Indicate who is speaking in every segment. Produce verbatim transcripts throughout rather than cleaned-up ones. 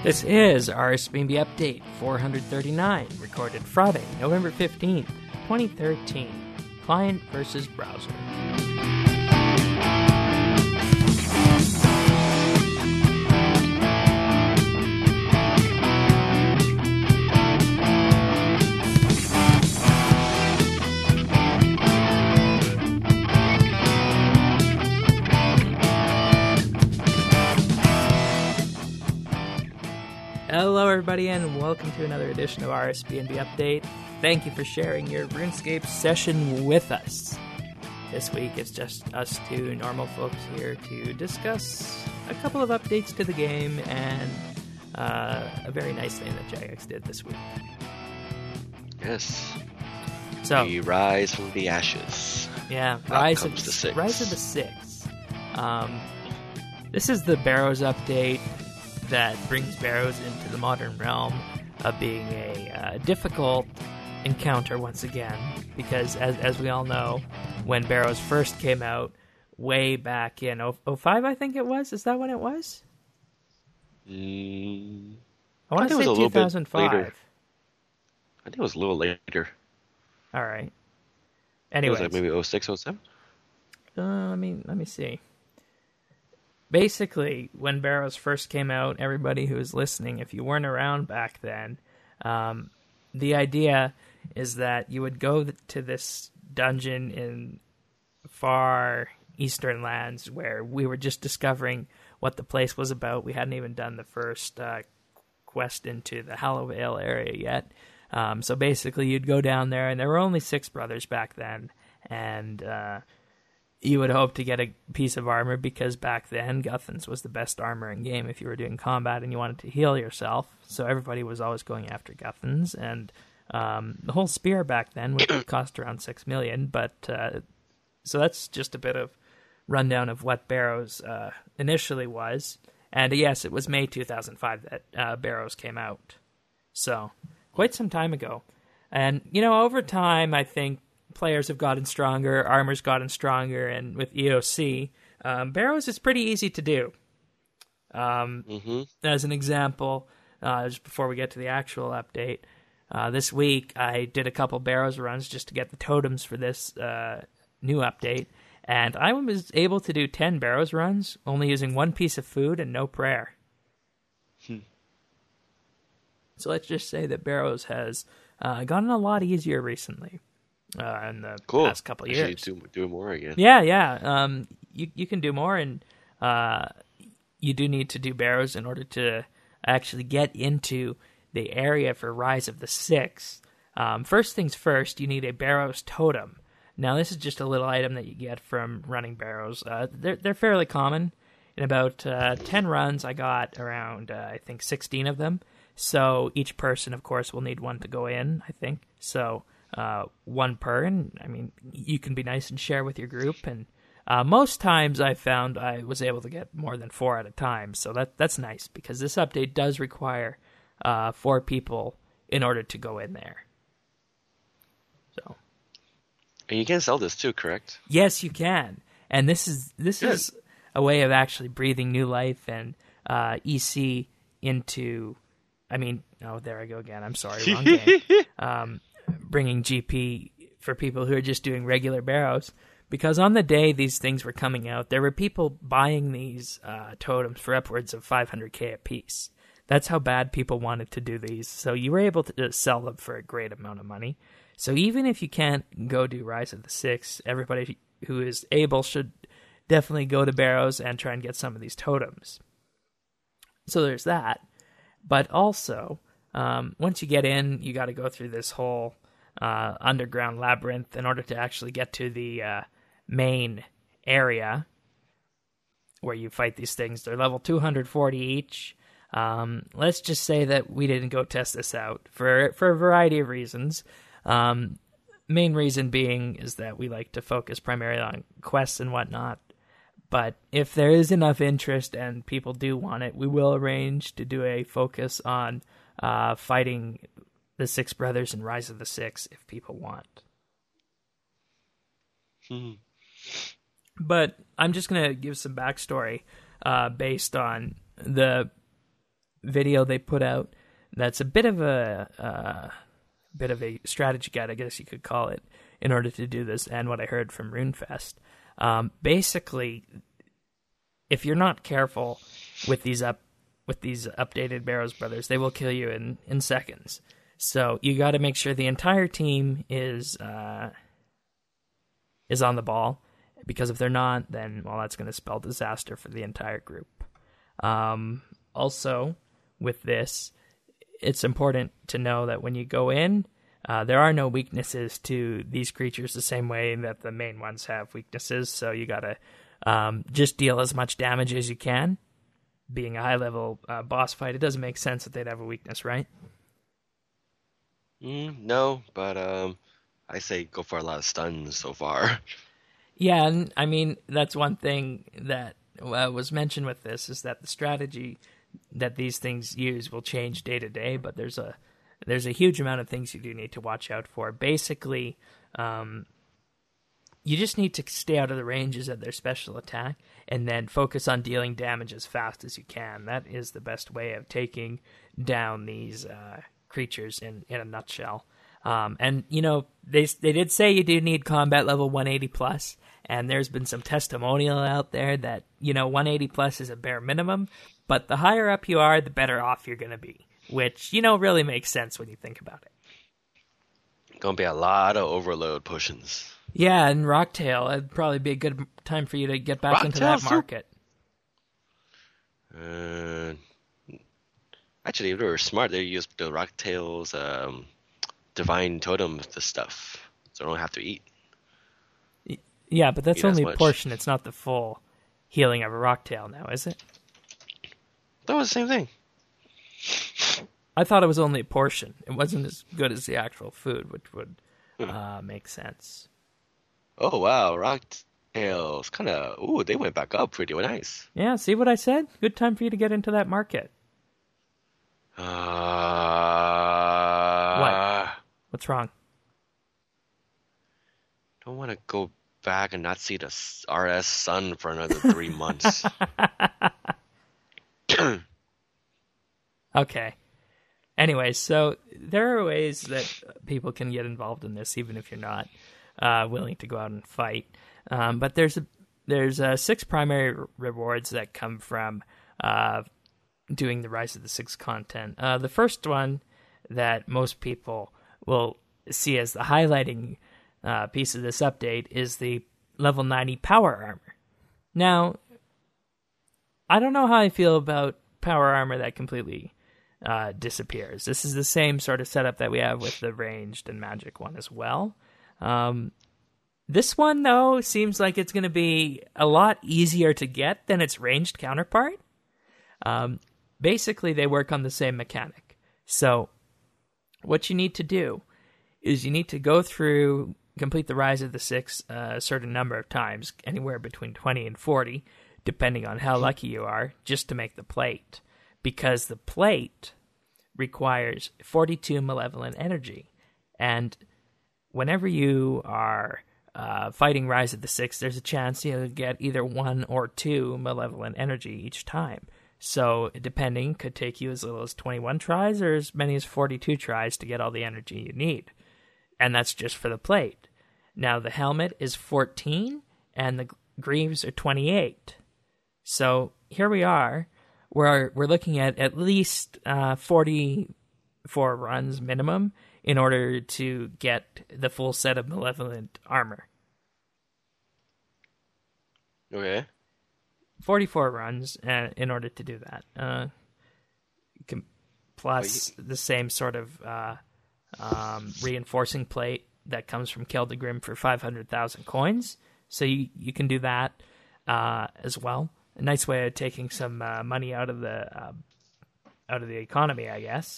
Speaker 1: This is R S B N B Update four thirty-nine, recorded Friday, November fifteenth, twenty thirteen. Client versus browser. Hello everybody and welcome to another edition of R S B N B Update. Thank you for sharing your RuneScape session with us. This week it's just us two normal folks here to discuss a couple of updates to the game and uh, a very nice thing that Jagex did this week.
Speaker 2: Yes.
Speaker 1: So
Speaker 2: we rise from the ashes.
Speaker 1: Yeah,
Speaker 2: Out
Speaker 1: rise
Speaker 2: comes
Speaker 1: of
Speaker 2: the six.
Speaker 1: Rise of the Six. Um, this is the Barrows update that brings Barrows into the modern realm of being a uh, difficult encounter once again, because as as we all know, when Barrows first came out, way back in oh five, I think it was. Is that when it was?
Speaker 2: Mm,
Speaker 1: I want to
Speaker 2: think it
Speaker 1: say
Speaker 2: was a little
Speaker 1: two thousand five.
Speaker 2: bit later. I think it was a little later.
Speaker 1: All right.
Speaker 2: It
Speaker 1: Anyways,
Speaker 2: was like maybe oh six, oh seven?
Speaker 1: Uh, let me let me see. Basically, when Barrows first came out, everybody who was listening, if you weren't around back then, um, the idea is that you would go to this dungeon in far eastern lands where we were just discovering what the place was about. We hadn't even done the first uh, quest into the Hallowvale area yet. Um, so basically, you'd go down there, and there were only six brothers back then, and uh, you would hope to get a piece of armor because back then, Guthans was the best armor in game if you were doing combat and you wanted to heal yourself. So everybody was always going after Guthans, and um, the whole spear back then would cost around six million. But uh, so that's just a bit of rundown of what Barrows uh, initially was. And yes, it was May two thousand five that uh, Barrows came out. So quite some time ago. And, you know, over time, I think players have gotten stronger, armor's gotten stronger, and with E O C, um, Barrows is pretty easy to do. Um,
Speaker 2: mm-hmm.
Speaker 1: As an example, uh, just before we get to the actual update, uh, this week I did a couple Barrows runs just to get the totems for this uh, new update, and I was able to do ten Barrows runs, only using one piece of food and no prayer.
Speaker 2: Hmm.
Speaker 1: So let's just say that Barrows has uh, gotten a lot easier recently. Uh, in the
Speaker 2: cool.
Speaker 1: past couple of years.
Speaker 2: Actually, do, do more again.
Speaker 1: Yeah, yeah. Um, you you can do more, and uh, you do need to do Barrows in order to actually get into the area for Rise of the Six. Um, first things first, you need a Barrows totem. Now, this is just a little item that you get from running Barrows. Uh, they're they're fairly common. In about uh, ten runs, I got around uh, I think sixteen of them. So each person, of course, will need one to go in. I think so. Uh, one per, and I mean, you can be nice and share with your group, and uh, most times I found I was able to get more than four at a time, so that that's nice, because this update does require uh, four people in order to go in there. So,
Speaker 2: and you can sell this too, correct?
Speaker 1: Yes, you can, and this is this
Speaker 2: Good.
Speaker 1: is a way of actually breathing new life and uh, E C into, I mean, oh, there I go again, I'm sorry, wrong game. Um, bringing G P for people who are just doing regular Barrows, because on the day these things were coming out, there were people buying these uh, totems for upwards of five hundred K a piece. That's how bad people wanted to do these, so you were able to sell them for a great amount of money. So even if you can't go do Rise of the Six, everybody who is able should definitely go to Barrows and try and get some of these totems. So there's that, but also Um, once you get in, you got to go through this whole uh, underground labyrinth in order to actually get to the uh, main area where you fight these things. They're level two hundred forty each. Um, let's just say that we didn't go test this out for for a variety of reasons. Um, main reason being is that we like to focus primarily on quests and whatnot. But if there is enough interest and people do want it, we will arrange to do a focus on uh, fighting the Six Brothers in Rise of the Six if people want.
Speaker 2: Hmm.
Speaker 1: But I'm just going to give some backstory uh, based on the video they put out that's a bit of a uh, bit of a strategy guide, I guess you could call it, in order to do this, and what I heard from RuneFest. Um, basically, if you're not careful with these up with these updated Barrows Brothers, they will kill you in, in seconds. So you got to make sure the entire team is uh, is on the ball, because if they're not, then, well, that's going to spell disaster for the entire group. Um, also, with this, it's important to know that when you go in, uh, there are no weaknesses to these creatures the same way that the main ones have weaknesses, so you got to um, just deal as much damage as you can. Being a high-level uh, boss fight, it doesn't make sense that they'd have a weakness, right?
Speaker 2: Mm, no, but um, I say go for a lot of stuns so far.
Speaker 1: Yeah, and I mean, that's one thing that uh, was mentioned with this, is that the strategy that these things use will change day to day, but there's a there's a huge amount of things you do need to watch out for. Basically, um, you just need to stay out of the ranges of their special attack and then focus on dealing damage as fast as you can. That is the best way of taking down these uh, creatures in, in a nutshell. Um, and, you know, they they did say you do need combat level one eighty plus, and there's been some testimonial out there that, you know, one eighty plus is a bare minimum, but the higher up you are, the better off you're going to be, which, you know, really makes sense when you think about it.
Speaker 2: Gonna be a lot of overload potions.
Speaker 1: Yeah, and Rocktail, it'd probably be a good time for you to get back into that
Speaker 2: Rocktail's
Speaker 1: market.
Speaker 2: Uh, actually, if they were smart, they use the Rocktail's um, divine totem, the stuff, so I don't have to eat.
Speaker 1: Yeah, but that's
Speaker 2: Eat as
Speaker 1: only a
Speaker 2: much.
Speaker 1: portion. It's not the full healing of a Rocktail now, is it?
Speaker 2: That was the same thing.
Speaker 1: I thought it was only a portion. It wasn't as good as the actual food, which would uh, make sense.
Speaker 2: Oh wow, Rocktails kind of. Ooh, they went back up pretty nice.
Speaker 1: Yeah, see what I said? Good time for you to get into that market.
Speaker 2: Uh,
Speaker 1: What? What's wrong?
Speaker 2: Don't want to go back and not see the s- R S sun for another three months.
Speaker 1: Okay. Anyway, so there are ways that people can get involved in this, even if you're not uh, willing to go out and fight. Um, but there's a, there's uh, six primary r- rewards that come from uh, doing the Rise of the Six content. Uh, the first one that most people will see as the highlighting uh, piece of this update is the level ninety power armor. Now, I don't know how I feel about power armor that completely uh, disappears. This is the same sort of setup that we have with the ranged and magic one as well. Um, this one, though, seems like it's going to be a lot easier to get than its ranged counterpart. Um, basically, they work on the same mechanic. So, what you need to do is you need to go through, complete the Rise of the Six uh, a certain number of times, anywhere between twenty and forty, depending on how lucky you are, just to make the plate. Because the plate requires forty-two malevolent energy. And whenever you are uh, fighting Rise of the Six, there's a chance you'll get either one or two malevolent energy each time. So, depending, could take you as little as twenty-one tries or as many as forty-two tries to get all the energy you need. And that's just for the plate. Now, the helmet is fourteen, and the greaves are twenty-eight. So, here we are. We're, we're looking at at least uh, forty-four runs minimum in order to get the full set of malevolent armor.
Speaker 2: Okay.
Speaker 1: forty-four runs uh, in order to do that. Uh, you can, plus the same sort of uh, um, reinforcing plate that comes from Keldegrim for five hundred thousand coins. So you, you can do that uh, as well. A nice way of taking some uh, money out of the uh, out of the economy, I guess.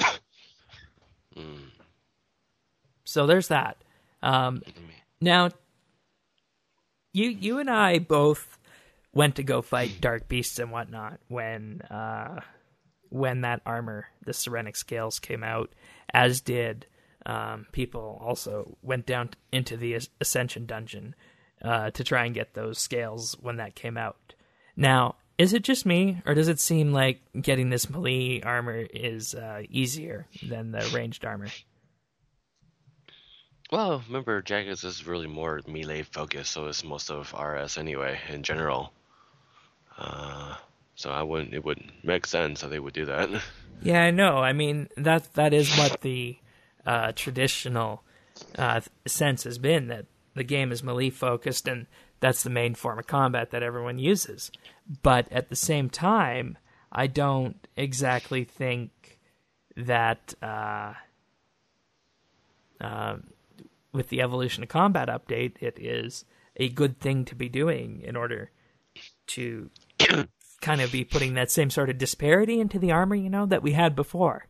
Speaker 2: Mm.
Speaker 1: So there's that. Um, now, you you and I both went to go fight dark beasts and whatnot when uh, when that armor, the Serenic Scales, came out, as did um, people also went down into the Ascension dungeon uh, to try and get those scales when that came out. Now, Is it just me, or does it seem like getting this melee armor is uh, easier than the ranged armor?
Speaker 2: Well, remember, Jagex is really more melee focused, so is most of R S anyway, in general. Uh, so I wouldn't. It would make sense that they would do that.
Speaker 1: Yeah, I know. I mean, that that is what the uh, traditional uh, sense has been, that the game is melee focused, and that's the main form of combat that everyone uses. But at the same time, I don't exactly think that uh, uh, with the Evolution of Combat update, it is a good thing to be doing in order to kind of be putting that same sort of disparity into the armor, you know, that we had before.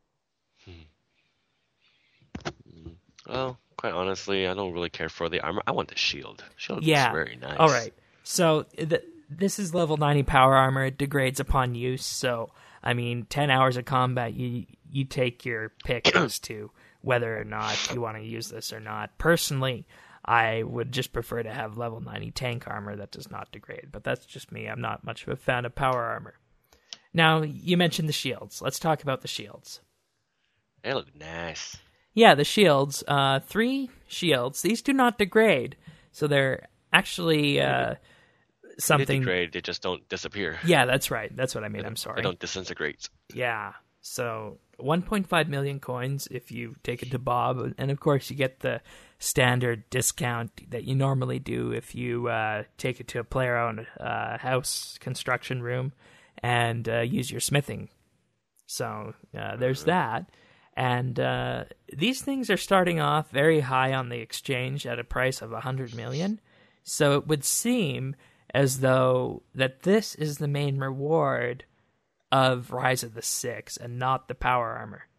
Speaker 2: Well, quite honestly, I don't really care for the armor. I want the shield. Shield
Speaker 1: Yeah.
Speaker 2: is very nice.
Speaker 1: All right. So th- this is level ninety power armor. It degrades upon use. So, I mean, ten hours of combat, you you take your pick as to whether or not you want to use this or not. Personally, I would just prefer to have level ninety tank armor that does not degrade. But that's just me. I'm not much of a fan of power armor. Now, you mentioned the shields. Let's talk about the shields.
Speaker 2: They look nice.
Speaker 1: Yeah, the shields. Uh, three shields. These do not degrade. So they're actually uh, something...
Speaker 2: They degrade, they just don't disappear.
Speaker 1: Yeah, that's right. That's what I mean.
Speaker 2: They
Speaker 1: I'm sorry.
Speaker 2: They don't disintegrate.
Speaker 1: Yeah. So one point five million coins if you take it to Bob. And, of course, you get the standard discount that you normally do if you uh, take it to a player-owned uh, house construction room and uh, use your smithing. So uh, there's that. And uh, these things are starting off very high on the exchange at a price of one hundred million. So it would seem as though that this is the main reward of Rise of the Six and not the power armor.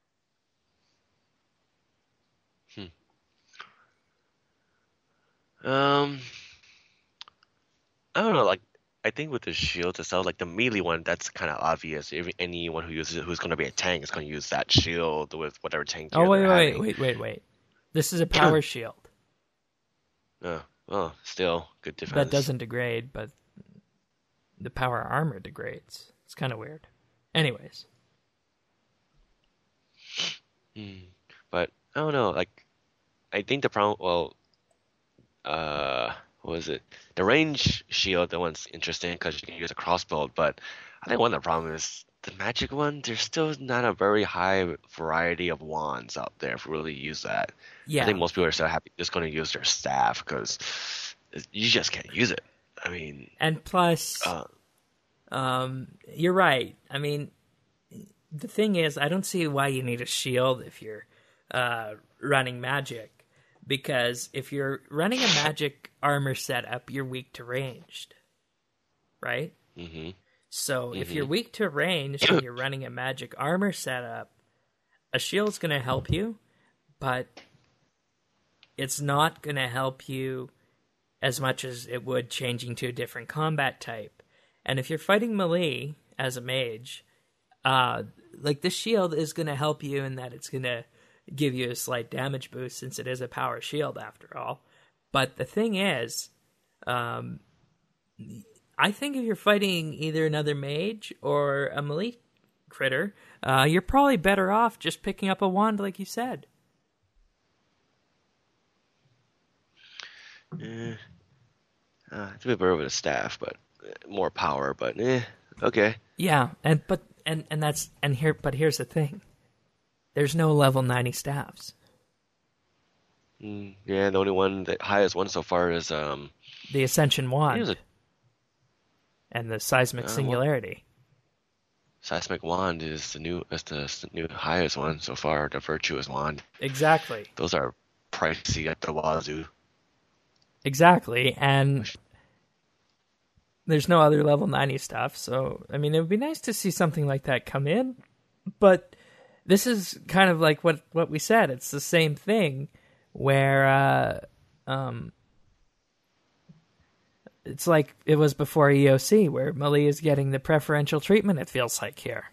Speaker 2: Hmm. Um, I don't know. Like, I think with the shield itself, like the melee one, that's kind of obvious. If anyone who uses it, who's going to be a tank, is going to use that shield with whatever tank.
Speaker 1: Oh wait,
Speaker 2: they're
Speaker 1: wait,
Speaker 2: having.
Speaker 1: wait, wait, wait! This is a power shield.
Speaker 2: Oh, well, still good defense.
Speaker 1: That doesn't degrade, but the power armor degrades. It's kind of weird. Anyways.
Speaker 2: Hmm. But I don't know. Like, I think the problem. Well, uh. What was it? The range shield, that one's interesting because you can use a crossbow, but I think one of the problems is the magic one, there's still not a very high variety of wands out there if we really use that.
Speaker 1: Yeah.
Speaker 2: I think most people are still happy just going to use their staff because you just can't use it. I mean...
Speaker 1: And plus,
Speaker 2: uh,
Speaker 1: um, you're right. I mean, the thing is, I don't see why you need a shield if you're uh, running magic. Because if you're running a magic armor setup, you're weak to ranged, right?
Speaker 2: Mm-hmm.
Speaker 1: So
Speaker 2: mm-hmm.
Speaker 1: if you're weak to ranged and you're running a magic armor setup, a shield's going to help you, but it's not going to help you as much as it would changing to a different combat type. And if you're fighting melee as a mage, uh, like the shield is going to help you in that it's going to give you a slight damage boost since it is a power shield after all. But the thing is, um, I think if you're fighting either another mage or a melee critter, uh, you're probably better off just picking up a wand like you said.
Speaker 2: Eh, uh, it's a bit better with a staff, but more power, but eh, okay.
Speaker 1: Yeah, and but and, and that's and here but here's the thing. There's no level ninety staffs.
Speaker 2: Mm, yeah, the only one, the highest one so far is um
Speaker 1: the Ascension Wand
Speaker 2: a,
Speaker 1: and the Seismic
Speaker 2: uh,
Speaker 1: Singularity.
Speaker 2: Seismic Wand is the new, is the new highest one so far. The Virtuous Wand.
Speaker 1: Exactly.
Speaker 2: Those are pricey at the wazoo.
Speaker 1: Exactly, and there's no other level ninety stuff. So I mean, it would be nice to see something like that come in, but. This is kind of like what, what we said. It's the same thing where uh, um, it's like it was before E O C, where melee is getting the preferential treatment, it feels like here.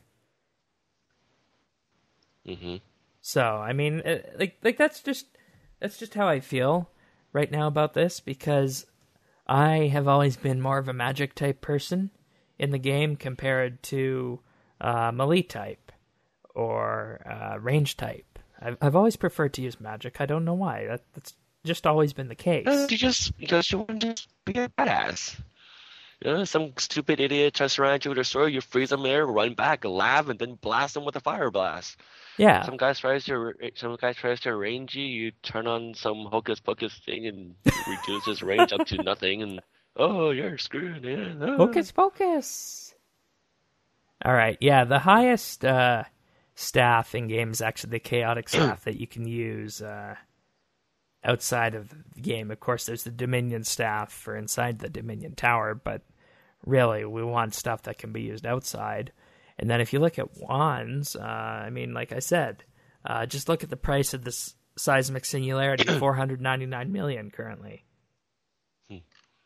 Speaker 2: Mm-hmm.
Speaker 1: So, I mean, it, like like that's just that's just how I feel right now about this, because I have always been more of a magic type person in the game compared to uh, melee type or uh, range type. I've, I've always preferred to use magic. I don't know why. That, that's just always been the case.
Speaker 2: Uh, you just because you want to just be a badass. You know, some stupid idiot tries to run at you with a sword, you freeze them there, run back, laugh, and then blast them with a fire blast.
Speaker 1: Yeah.
Speaker 2: Some guy tries to some guy tries to range you, you turn on some hocus pocus thing and reduce his range up to nothing, and oh, you're screwed. Yeah. Ah.
Speaker 1: Hocus pocus. All right, yeah, the highest uh, staff in game is actually the chaotic staff that you can use uh, outside of the game. Of course, there's the Dominion staff for inside the Dominion Tower, but really, we want stuff that can be used outside. And then if you look at wands, uh, I mean, like I said, uh, just look at the price of this seismic singularity, four hundred ninety-nine million currently.
Speaker 2: Hmm.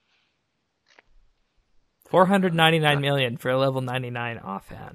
Speaker 1: four hundred ninety-nine million for a level ninety-nine offhand.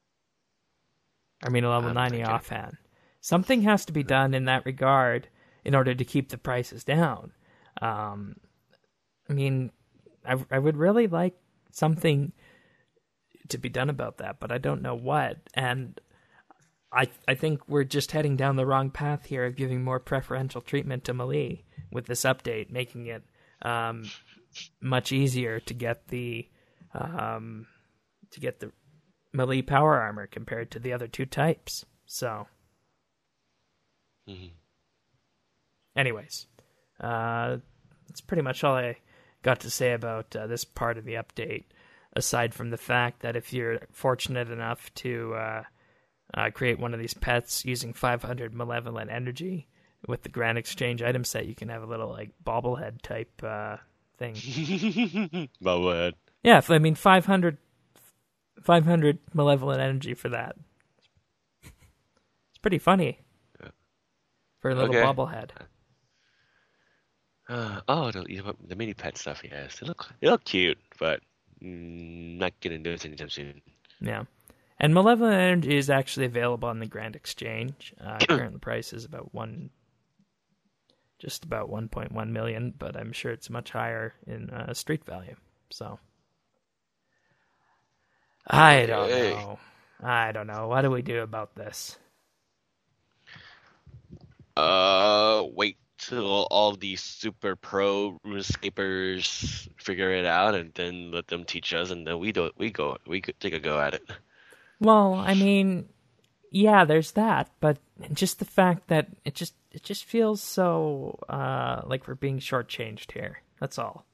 Speaker 1: I mean, a level
Speaker 2: I'm
Speaker 1: ninety
Speaker 2: thinking.
Speaker 1: offhand. Something has to be done in that regard in order to keep the prices down. Um, I mean, I, I would really like something to be done about that, but I don't know what. And I I think we're just heading down the wrong path here of giving more preferential treatment to melee with this update, making it um, much easier to get the um, to get the melee power armor compared to the other two types. So,
Speaker 2: Mm-hmm.
Speaker 1: anyways, uh, that's pretty much all I got to say about uh, this part of the update. Aside from the fact that if you're fortunate enough to uh, uh, create one of these pets using five hundred malevolent energy with the Grand Exchange item set, you can have a little like bobblehead type uh, thing.
Speaker 2: Bobblehead.
Speaker 1: Yeah, I mean five hundred, five hundred malevolent energy for that. It's pretty funny
Speaker 2: Yeah.
Speaker 1: for a little
Speaker 2: Okay.
Speaker 1: bobblehead.
Speaker 2: Uh, oh, the, the mini pet stuff, yes. They look, they look cute, but mm, not gonna do it anytime soon.
Speaker 1: Yeah. And Malevolent Energy is actually available on the Grand Exchange. Uh, current price is about one, just about one point one million, but I'm sure it's much higher in uh, street value. So, I don't
Speaker 2: Okay.
Speaker 1: know. I don't know. What do we do about this?
Speaker 2: Uh, wait till all these super pro RuneScapers figure it out, and then let them teach us, and then we do we go we could take a go at it.
Speaker 1: Well, I mean, yeah, there's that, but just the fact that it just it just feels so uh, like we're being shortchanged here. That's all.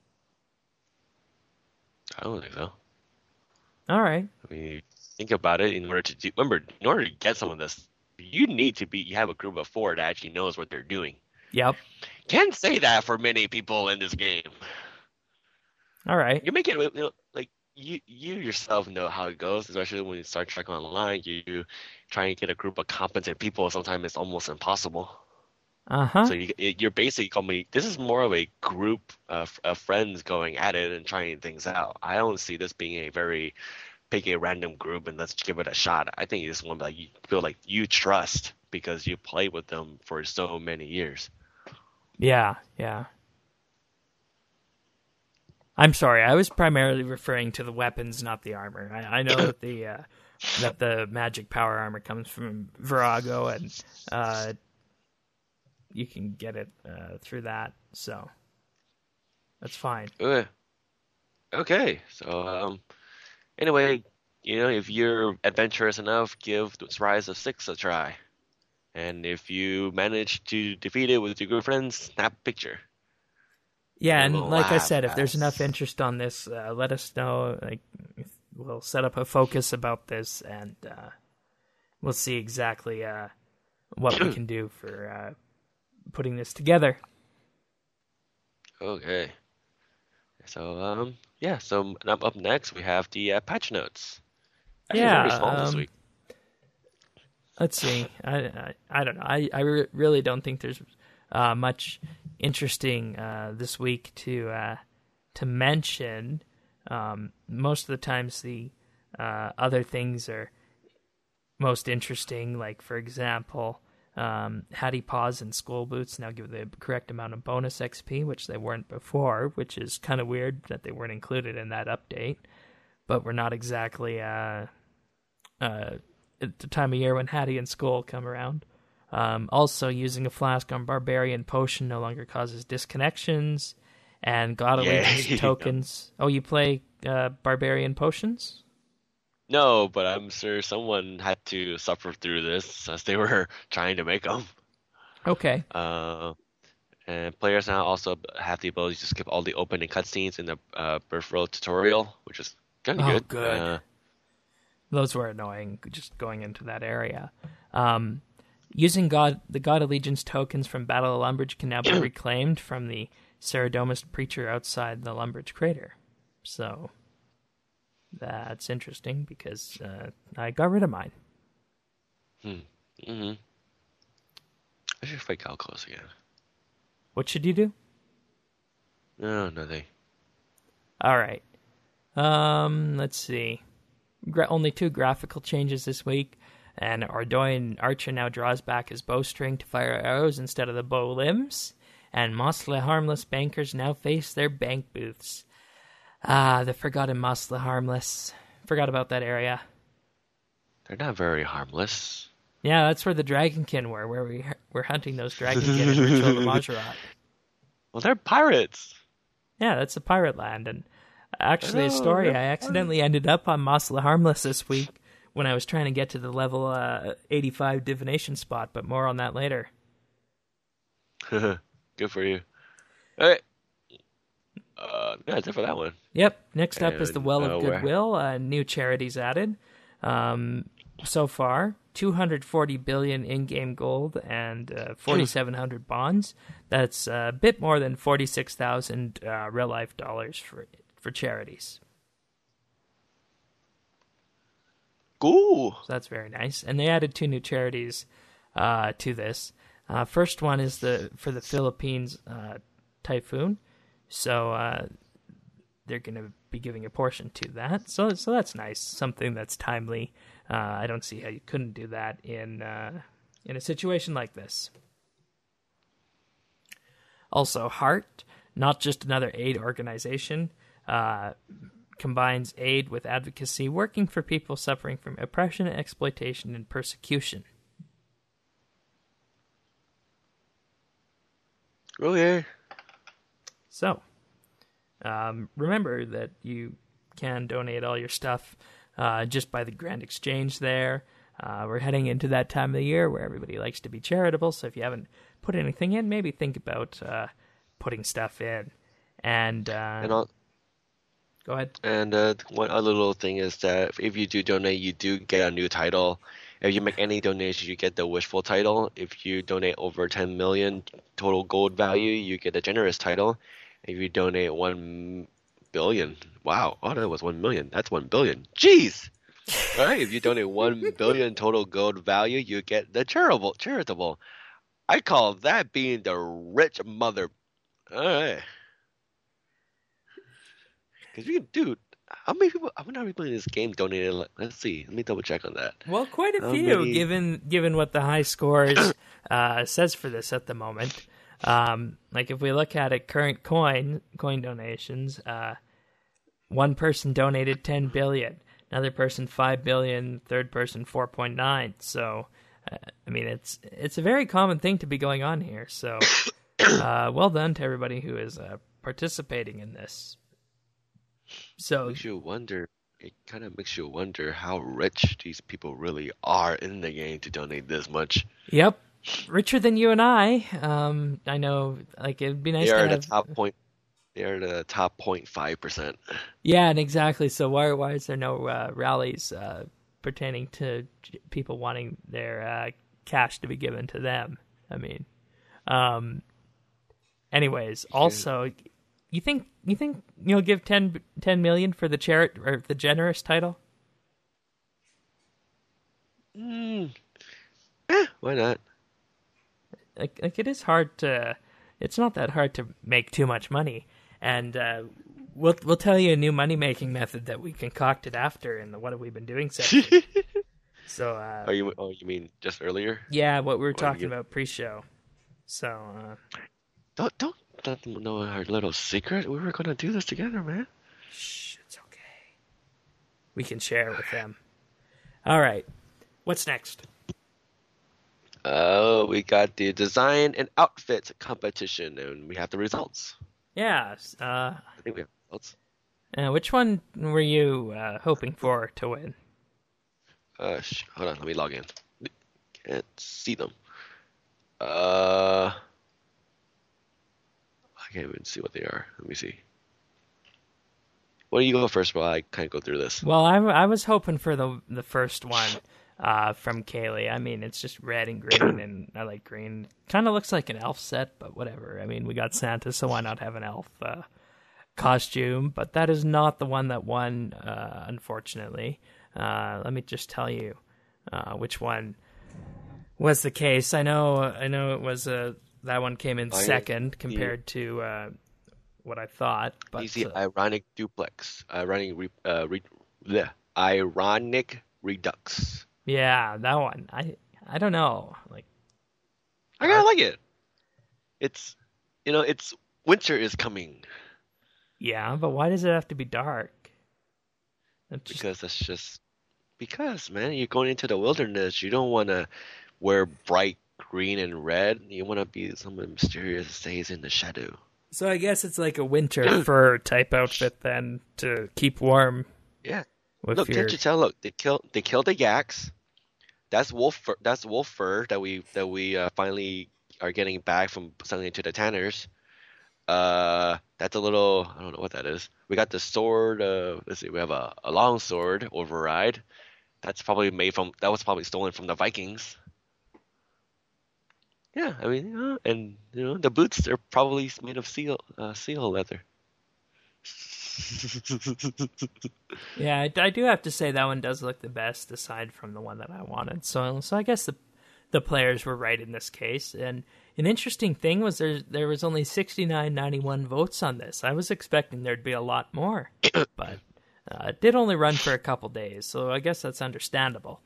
Speaker 2: I don't think so.
Speaker 1: All right.
Speaker 2: I mean, think about it. In order to do, remember, in order to get some of this, you need to be you have a group of four that actually knows what they're doing.
Speaker 1: Yep.
Speaker 2: Can't say that for many people in this game.
Speaker 1: All right.
Speaker 2: You make it you know, like you you yourself know how it goes, especially when you start Trek Online. You try and get a group of competent people. Sometimes it's almost impossible.
Speaker 1: Uh huh.
Speaker 2: So you, you're basically coming. This is more of a group of, of friends going at it and trying things out. I don't see this being a very pick a random group and let's give it a shot. I think it's one that you feel like you trust because you played with them for so many years.
Speaker 1: Yeah, yeah. I'm sorry. I was primarily referring to the weapons, not the armor. I, I know that the uh, that the magic power armor comes from Virago, and uh, you can get it uh, through that. So that's fine.
Speaker 2: Uh, Okay, so um, anyway, you know, if you're adventurous enough, give Rise of Six a try. And if you manage to defeat it with your good friends, snap a picture.
Speaker 1: Yeah,
Speaker 2: A
Speaker 1: and
Speaker 2: little
Speaker 1: like I
Speaker 2: laugh,
Speaker 1: said, if there's
Speaker 2: yes.
Speaker 1: enough interest on this, uh, let us know. Like, we'll set up a focus about this, and uh, we'll see exactly uh, what we can do for uh, putting this together.
Speaker 2: Okay. So um, yeah. So up up next we have the uh, patch notes. Actually,
Speaker 1: Yeah,
Speaker 2: very small this
Speaker 1: um,
Speaker 2: week.
Speaker 1: Let's see. I, I, I don't know. I, I re- really don't think there's uh, much interesting uh, this week to uh, to mention. Um, most of the times, the uh, other things are most interesting. Like, for example, um, Hattie Paws and School Boots now give the correct amount of bonus X P, which they weren't before, which is kind of weird that they weren't included in that update. but we're not exactly uh, uh, at the time of year when Hattie and Skull come around. Um, also, using a flask on Barbarian Potion no longer causes disconnections, and God Allegiance
Speaker 2: Yay.
Speaker 1: tokens. Oh, you play uh, Barbarian Potions?
Speaker 2: No, but I'm sure someone had to suffer through this as they were trying to make them.
Speaker 1: Okay.
Speaker 2: Uh, and players now also have the ability to skip all the opening cutscenes in the uh, Birth Road tutorial, which is kind of
Speaker 1: Oh,
Speaker 2: good.
Speaker 1: good.
Speaker 2: Uh,
Speaker 1: Those were annoying, just going into that area. Um, using God, the God Allegiance tokens from Battle of Lumbridge can now be reclaimed from the Ceradomus Preacher outside the Lumbridge crater. So that's interesting because uh, I got rid of mine.
Speaker 2: hmm. Mm-hmm. I should fight Calcos again.
Speaker 1: What should you do?
Speaker 2: No, nothing.
Speaker 1: All right. Um, let's see. Gra- only two graphical changes this week, and Ardoin Archer now draws back his bowstring to fire arrows instead of the bow limbs, and Mosla Harmless bankers now face their bank booths. Ah, the forgotten Mosla Harmless. Forgot about that area.
Speaker 2: They're not very harmless.
Speaker 1: Yeah, that's where the Dragonkin were, where we were hunting those Dragonkin in Ritual of Majorat.
Speaker 2: Well, they're pirates.
Speaker 1: Yeah, that's a pirate land, and actually, a
Speaker 2: I know,
Speaker 1: story,
Speaker 2: they're
Speaker 1: I accidentally ended up on Mosla Harmless this week when I was trying to get to the level uh, eighty-five divination spot, but more on that later.
Speaker 2: Good for you. All right. Uh, yeah, that's it for that one.
Speaker 1: Yep, next up is the
Speaker 2: And,
Speaker 1: Well
Speaker 2: uh,
Speaker 1: of
Speaker 2: where-
Speaker 1: Goodwill, uh, new charities added. Um, so far, two hundred forty billion in-game gold and uh, forty-seven hundred bonds. That's a bit more than forty-six thousand uh, real-life dollars for for charities.
Speaker 2: Cool.
Speaker 1: So that's very nice. And they added two new charities uh, to this. Uh, first one is the for the Philippines uh, typhoon. So uh, they're going to be giving a portion to that. So so that's nice. Something that's timely. Uh, I don't see how you couldn't do that in uh, in a situation like this. Also, Heart, not just another aid organization, uh, combines aid with advocacy, working for people suffering from oppression, exploitation, and persecution.
Speaker 2: Okay.
Speaker 1: So, um, remember that you can donate all your stuff uh, just by the Grand Exchange there. Uh, we're heading into that time of the year where everybody likes to be charitable, so if you haven't put anything in, maybe think about uh, putting stuff in. And, uh,
Speaker 2: And I'll,
Speaker 1: go ahead.
Speaker 2: and uh, one other little thing is that if you do donate, you do get a new title. If you make any donation, you get the wishful title. If you donate over ten million total gold value, you get a generous title. If you donate one billion, wow, oh, that was one million. That's one billion. Jeez. All right, if you donate one billion total gold value, you get the charitable. Charitable. I call that being the rich mother. All right. Because you, dude, how many people? How many people in this game donated? like- Let's see. Let me double check on that.
Speaker 1: Well, quite a
Speaker 2: How
Speaker 1: few,
Speaker 2: many-
Speaker 1: given given what the high scores uh, says for this at the moment. Um, like if we look at it, current coin coin donations, uh, one person donated ten billion, another person five billion, third person four point nine. So, uh, I mean, it's it's a very common thing to be going on here. So, uh, well done to everybody who is uh, participating in this. So,
Speaker 2: Makes you wonder. It kind of makes you wonder how rich these people really are in the game to donate this much.
Speaker 1: yep, richer than you and I. Um, I know, like it'd be nice
Speaker 2: They
Speaker 1: to
Speaker 2: are
Speaker 1: have.
Speaker 2: the top point. They are the top point five percent.
Speaker 1: Yeah, and exactly. So why why is there no uh, rallies uh, pertaining to j- people wanting their uh, cash to be given to them? I mean, um, anyways. Also, you think you think you'll give ten, ten million for the charit or the generous title?
Speaker 2: Mm. Eh, why not?
Speaker 1: Like like it is hard to. It's not that hard to make too much money, and uh, we'll we'll tell you a new money making method that we concocted after in the what have we been doing section. So. Uh,
Speaker 2: Oh, you oh you mean just earlier?
Speaker 1: Yeah, what we were
Speaker 2: Well,
Speaker 1: talking
Speaker 2: you-
Speaker 1: about pre-show. So, uh,
Speaker 2: Don't don't let them know our little secret. We were gonna do this together, man.
Speaker 1: shh, it's okay. we can share with them. All right. What's next?
Speaker 2: Oh, we got the design and outfit competition, and we have the results.
Speaker 1: Yeah. Uh,
Speaker 2: I think we have results.
Speaker 1: Uh, which one were you uh, hoping for to win?
Speaker 2: Uh, sh- hold on, let me log in. Can't see them. Uh, I can't even see what they are. Let me see. Why don't you go first while I kind of go through this?
Speaker 1: Well, I, I was hoping for the the first one uh, from Kaylee. I mean, it's just red and green, and I like green. Kind of looks like an elf set, but whatever. I mean, we got Santa, so why not have an elf uh, costume? But that is not the one that won, uh, unfortunately. Uh, let me just tell you uh, which one was the case. I know, I know it was a that one came in
Speaker 2: Oh, yeah.
Speaker 1: second compared to uh, what I thought. But
Speaker 2: Easy
Speaker 1: uh,
Speaker 2: ironic duplex. Ironic re, uh, re, bleh. Ironic redux.
Speaker 1: yeah, that one. I I don't know. Like,
Speaker 2: I kind of like it. It's, you know, it's winter is coming
Speaker 1: yeah, but why does it have to be dark? It just,
Speaker 2: because that's just because, man, you're going into the wilderness. You don't want to wear bright green and red. You want to be someone mysterious that stays in the shadow.
Speaker 1: so I guess it's like a winter fur type outfit then to keep warm.
Speaker 2: Yeah.
Speaker 1: With
Speaker 2: Look,
Speaker 1: your...
Speaker 2: can't you tell? Look, they kill they killed the yaks. That's wolf fur. That's wolf fur that we that we uh, finally are getting back from selling it to the tanners. Uh, that's a little. I don't know what that is. We got the sword. Uh, let's see. We have a, a long sword override. That's probably made from. That was probably stolen from the Vikings. Yeah, I mean, you know, and you know, the boots are probably made of seal uh, seal leather.
Speaker 1: Yeah, I, I do have to say that one does look the best aside from the one that I wanted. So so I guess the the players were right in this case. And an interesting thing was there there was only sixty-nine ninety-one votes on this. I was expecting there'd be a lot more, but uh, it did only run for a couple days. So I guess that's understandable.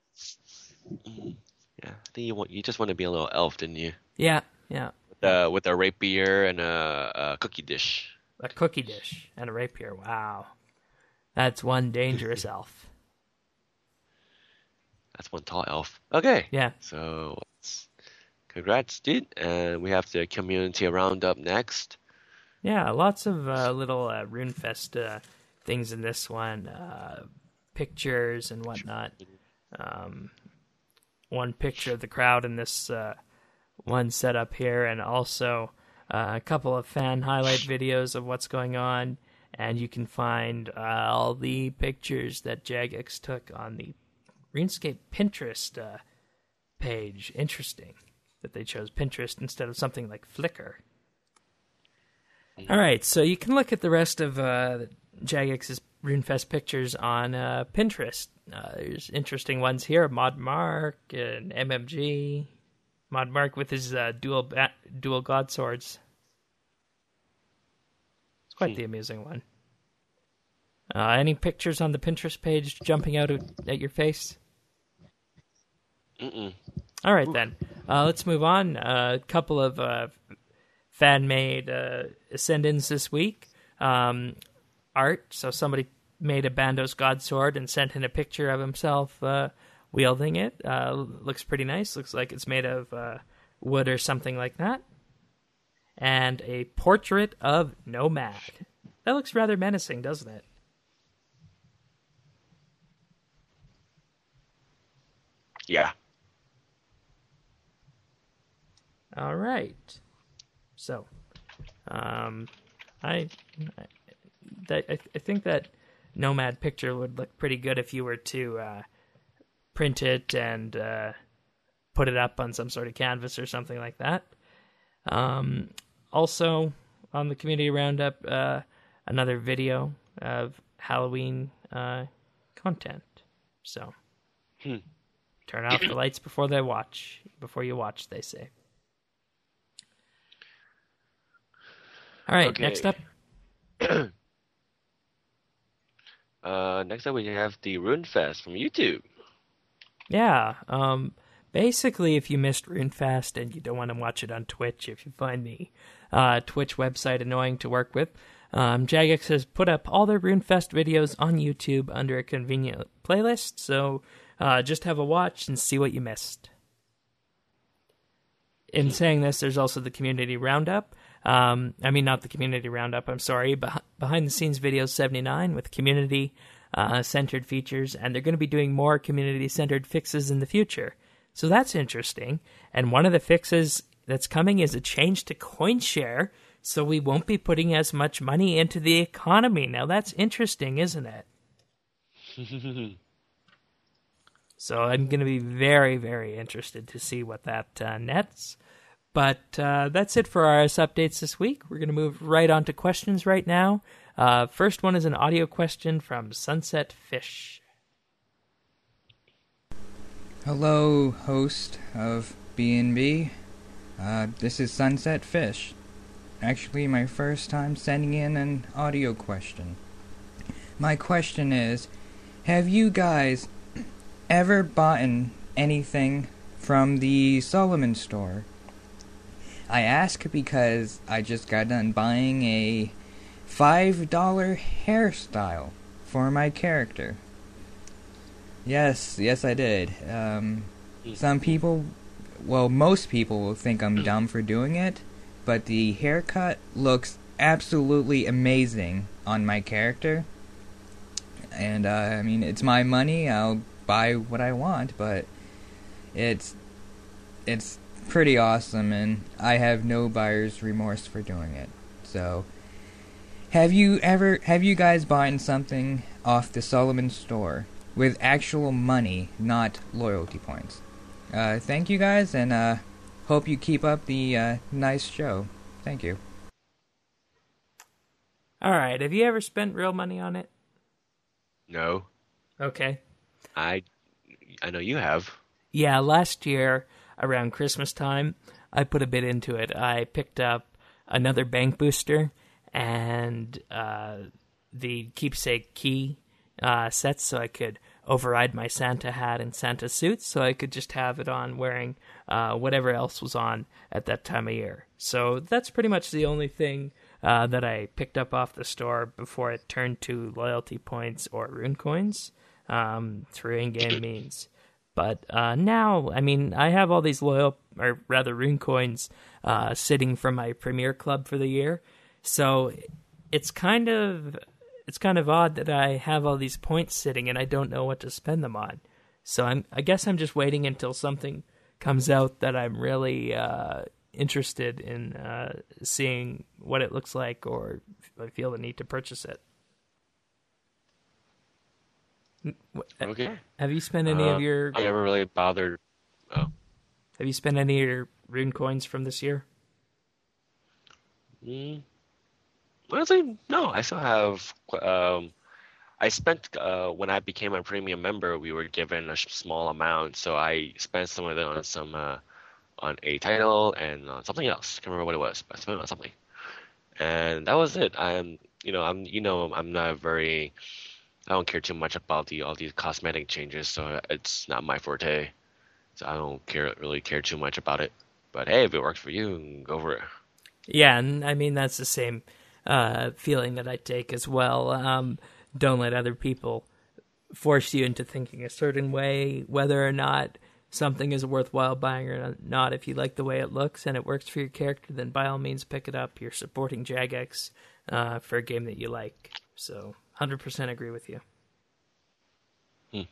Speaker 2: Yeah, I think you want you just want to be a little elf, didn't you?
Speaker 1: Yeah, yeah.
Speaker 2: Uh, with a rapier and a, a cookie dish.
Speaker 1: A cookie dish and a rapier. Wow. That's one dangerous elf.
Speaker 2: That's one tall elf. Okay.
Speaker 1: Yeah.
Speaker 2: So, congrats, dude. And we have the community roundup next.
Speaker 1: Yeah, lots of uh, little uh, RuneFest uh, things in this one. Uh, pictures and whatnot. Um, one picture of the crowd in this uh, one setup here, and also uh, a couple of fan highlight videos of what's going on. And you can find uh, all the pictures that Jagex took on the RuneScape Pinterest uh, page. Interesting that they chose Pinterest instead of something like Flickr. All right, so you can look at the rest of uh, Jagex's RuneFest pictures on uh, Pinterest. Uh, there's interesting ones here: Mod Mark and M M G. Mod Mark with his uh, dual ba- dual god swords. It's quite the amusing one. Uh, any pictures on the Pinterest page jumping out at, at your face?
Speaker 2: Mm-mm.
Speaker 1: All right, then. Uh, let's move on. Uh, a couple of uh, fan-made uh, ascendants this week. Um, art. So somebody made a Bandos God Sword and sent in a picture of himself uh, wielding it. Uh, looks pretty nice. Looks like it's made of uh, wood or something like that. And a portrait of Nomad. That looks rather menacing, doesn't it?
Speaker 2: Yeah.
Speaker 1: All right. So, um, I, I, that, I, I think that Nomad picture would look pretty good if you were to uh, print it and uh, put it up on some sort of canvas or something like that. Um, also, on the community roundup, uh, another video of Halloween uh, content. So,
Speaker 2: Hmm.
Speaker 1: turn off the lights before they watch. Before you watch, they say. All right,
Speaker 2: Okay.
Speaker 1: next up.
Speaker 2: uh, next up we have the RuneFest from YouTube.
Speaker 1: Yeah, um, Basically, if you missed RuneFest and you don't want to watch it on Twitch, if you find the uh, Twitch website annoying to work with, um, Jagex has put up all their RuneFest videos on YouTube under a convenient playlist, so uh, just have a watch and see what you missed. In saying this, there's also the Community Roundup. Um, I mean, not the Community Roundup, I'm sorry, but behind-the-scenes videos seventy-nine with community-centered uh, features, and they're going to be doing more community-centered fixes in the future. So that's interesting. And one of the fixes that's coming is a change to CoinShare, so we won't be putting as much money into the economy. Now that's interesting, isn't it? So I'm going to be very, very interested to see what that uh, nets. But uh, that's it for R S updates this week. We're going to move right on to questions right now. Uh, first one is an audio question from Sunset Fish.
Speaker 3: Hello, host of B and B. Uh, this is Sunset Fish. Actually, my first time sending in an audio question. My question is, have you guys ever bought anything from the Solomon store? I ask because I just got done buying a five dollar hairstyle for my character. Yes, yes I did. Um, some people, well, most people will think I'm dumb for doing it, but the haircut looks absolutely amazing on my character. And, uh, I mean, it's my money, I'll buy what I want, but it's, it's pretty awesome, and I have no buyer's remorse for doing it. So, have you ever, have you guys bought something off the Solomon store with actual money, not loyalty points? Uh, thank you guys, and uh, hope you keep up the uh, nice show. Thank you.
Speaker 1: Alright, have you ever spent real money on it?
Speaker 2: No.
Speaker 1: Okay.
Speaker 2: I I know you have.
Speaker 1: Yeah, last year, around Christmas time, I put a bit into it. I picked up another bank booster and uh, the keepsake key uh, sets, so I could override my Santa hat and Santa suit, so I could just have it on wearing uh, whatever else was on at that time of year. So that's pretty much the only thing uh, that I picked up off the store before it turned to loyalty points or rune coins um, through in-game means. But uh, now, I mean, I have all these loyal, or rather rune coins uh, sitting from my Premier Club for the year, so it's kind of it's kind of odd that I have all these points sitting and I don't know what to spend them on. So I'm, I guess I'm just waiting until something comes out that I'm really uh, interested in uh, seeing what it looks like, or if I feel the need to purchase it.
Speaker 2: Okay.
Speaker 1: Have you spent any
Speaker 2: uh,
Speaker 1: of your...
Speaker 2: I never really bothered. Oh.
Speaker 1: Have you spent any of your rune coins from this year?
Speaker 2: Mm. Honestly, no. I still have... Um, I spent... Uh, when I became a premium member, we were given a small amount, so I spent some of it on some... Uh, on a title and on something else. I can't remember what it was, but I spent it on something. And that was it. I'm... You know, I'm. You know, I'm not very... I don't care too much about the all these cosmetic changes, so it's not my forte. So I don't care really care too much about it. But hey, if it works for you, go for it.
Speaker 1: Yeah, and I mean that's the same uh, feeling that I take as well. Um, don't let other people force you into thinking a certain way, whether or not something is worthwhile buying or not. If you like the way it looks and it works for your character, then by all means pick it up. You're supporting Jagex uh, for a game that you like. So one hundred percent agree with you.
Speaker 2: Hmm.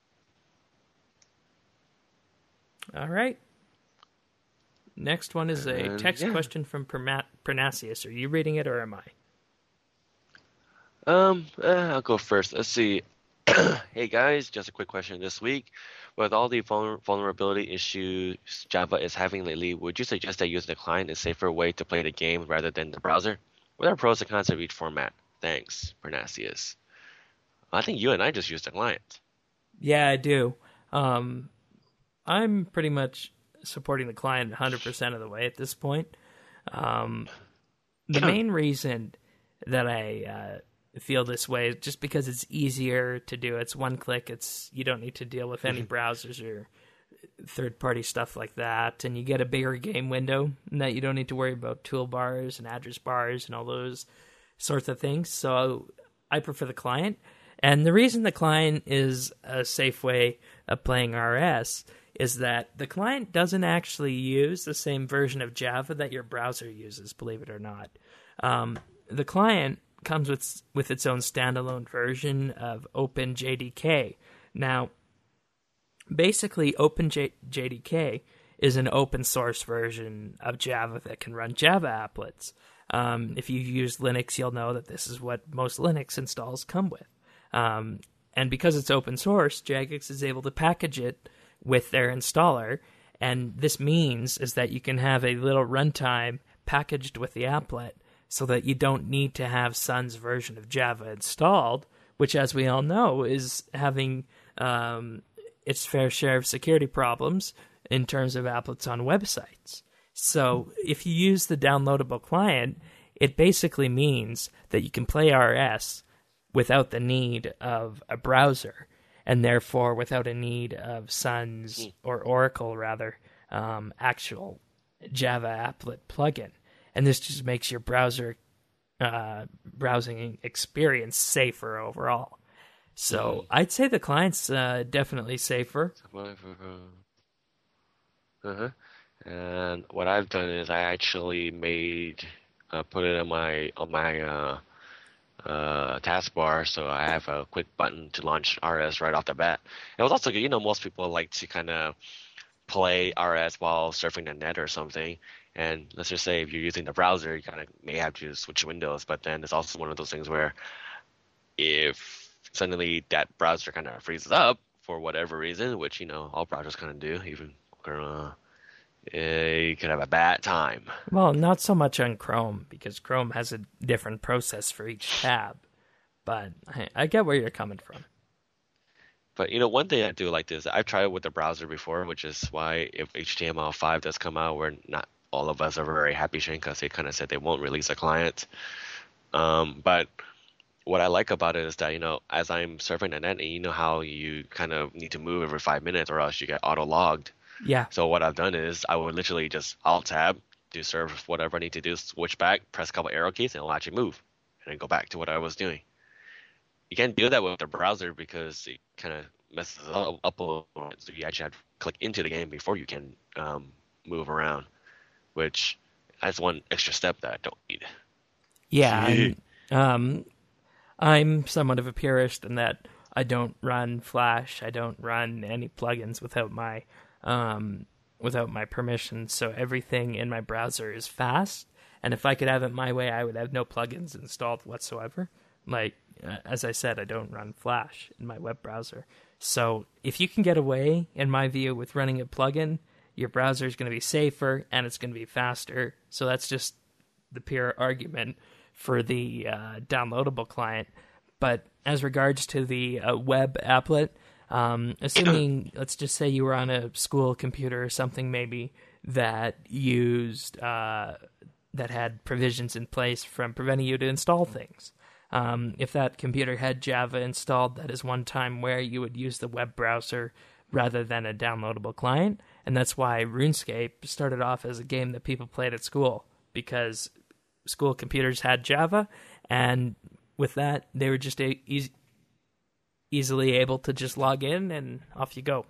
Speaker 1: All right. Next one is a
Speaker 2: uh,
Speaker 1: text
Speaker 2: yeah.
Speaker 1: question from Pernasius. Are you reading it or am I?
Speaker 2: Um, uh, I'll go first. Let's see. Hey guys, just a quick question this week. With all the vulner- vulnerability issues Java is having lately, would you suggest that using the client is a safer way to play the game rather than the browser? What are pros and cons of each format? Thanks, Pernasius. I think you and I just used the client.
Speaker 1: Yeah, I do. Um, I'm pretty much supporting the client one hundred percent of the way at this point. Um, the main reason that I uh, feel this way is just because it's easier to do. It's one click. It's you don't need to deal with any browsers or third-party stuff like that, and you get a bigger game window that you don't need to worry about toolbars and address bars and all those sorts of things. So I prefer the client. And the reason the client is a safe way of playing R S is that the client doesn't actually use the same version of Java that your browser uses, believe it or not. Um, the client comes with with its own standalone version of OpenJDK. Now, basically, OpenJDK is an open source version of Java that can run Java applets. Um, if you've used Linux, you'll know that this is what most Linux installs come with. Um, and because it's open source, Jagex is able to package it with their installer. And this means is that you can have a little runtime packaged with the applet so that you don't need to have Sun's version of Java installed, which, as we all know, is having um, its fair share of security problems in terms of applets on websites. So if you use the downloadable client, it basically means that you can play R S without the need of a browser, and therefore without a need of Sun's, or Oracle rather, um, actual Java applet plugin. And this just makes your browser uh, browsing experience safer overall. So I'd say the client's uh, definitely safer.
Speaker 2: Uh-huh. And what I've done is I actually made, uh, put it on my on my uh, uh, taskbar, so I have a quick button to launch R S right off the bat. It was also good. You know, most people like to kind of play R S while surfing the net or something. And let's just say if you're using the browser, you kind of may have to switch windows. But then it's also one of those things where if suddenly that browser kind of freezes up for whatever reason, which, you know, all browsers kind of do, even uh, you could have a bad time.
Speaker 1: Well, not so much on Chrome, because Chrome has a different process for each tab. But I, I get where you're coming from.
Speaker 2: But, you know, one thing I do like this, I've tried it with the browser before, which is why if H T M L five does come out, we're not all of us are very happy, Shane, because they kind of said they won't release a client. Um, but what I like about it is that, you know, as I'm surfing the net, and you know how you kind of need to move every five minutes or else you get auto-logged.
Speaker 1: Yeah.
Speaker 2: So what I've done is I would literally just Alt-tab, do serve whatever I need to do, switch back, press a couple arrow keys, and it'll actually move, and then go back to what I was doing. You can't do that with the browser because it kind of messes up, up a little bit. So you actually have to click into the game before you can um, move around, which that's one extra step that I don't need.
Speaker 1: Yeah, and, um, I'm somewhat of a purist in that I don't run Flash. I don't run any plugins without my um, without my permission. So everything in my browser is fast. And if I could have it my way, I would have no plugins installed whatsoever. Like, uh, as I said, I don't run Flash in my web browser. So if you can get away, in my view, with running a plugin, your browser is going to be safer and it's going to be faster. So that's just the pure argument for the uh, downloadable client. But as regards to the uh, web applet, um, assuming, let's just say you were on a school computer or something maybe that used, uh, that had provisions in place from preventing you to install things. Um, if that computer had Java installed, that is one time where you would use the web browser rather than a downloadable client. And that's why RuneScape started off as a game that people played at school, because school computers had Java, and with that, they were just a- e- easily able to just log in and off you go.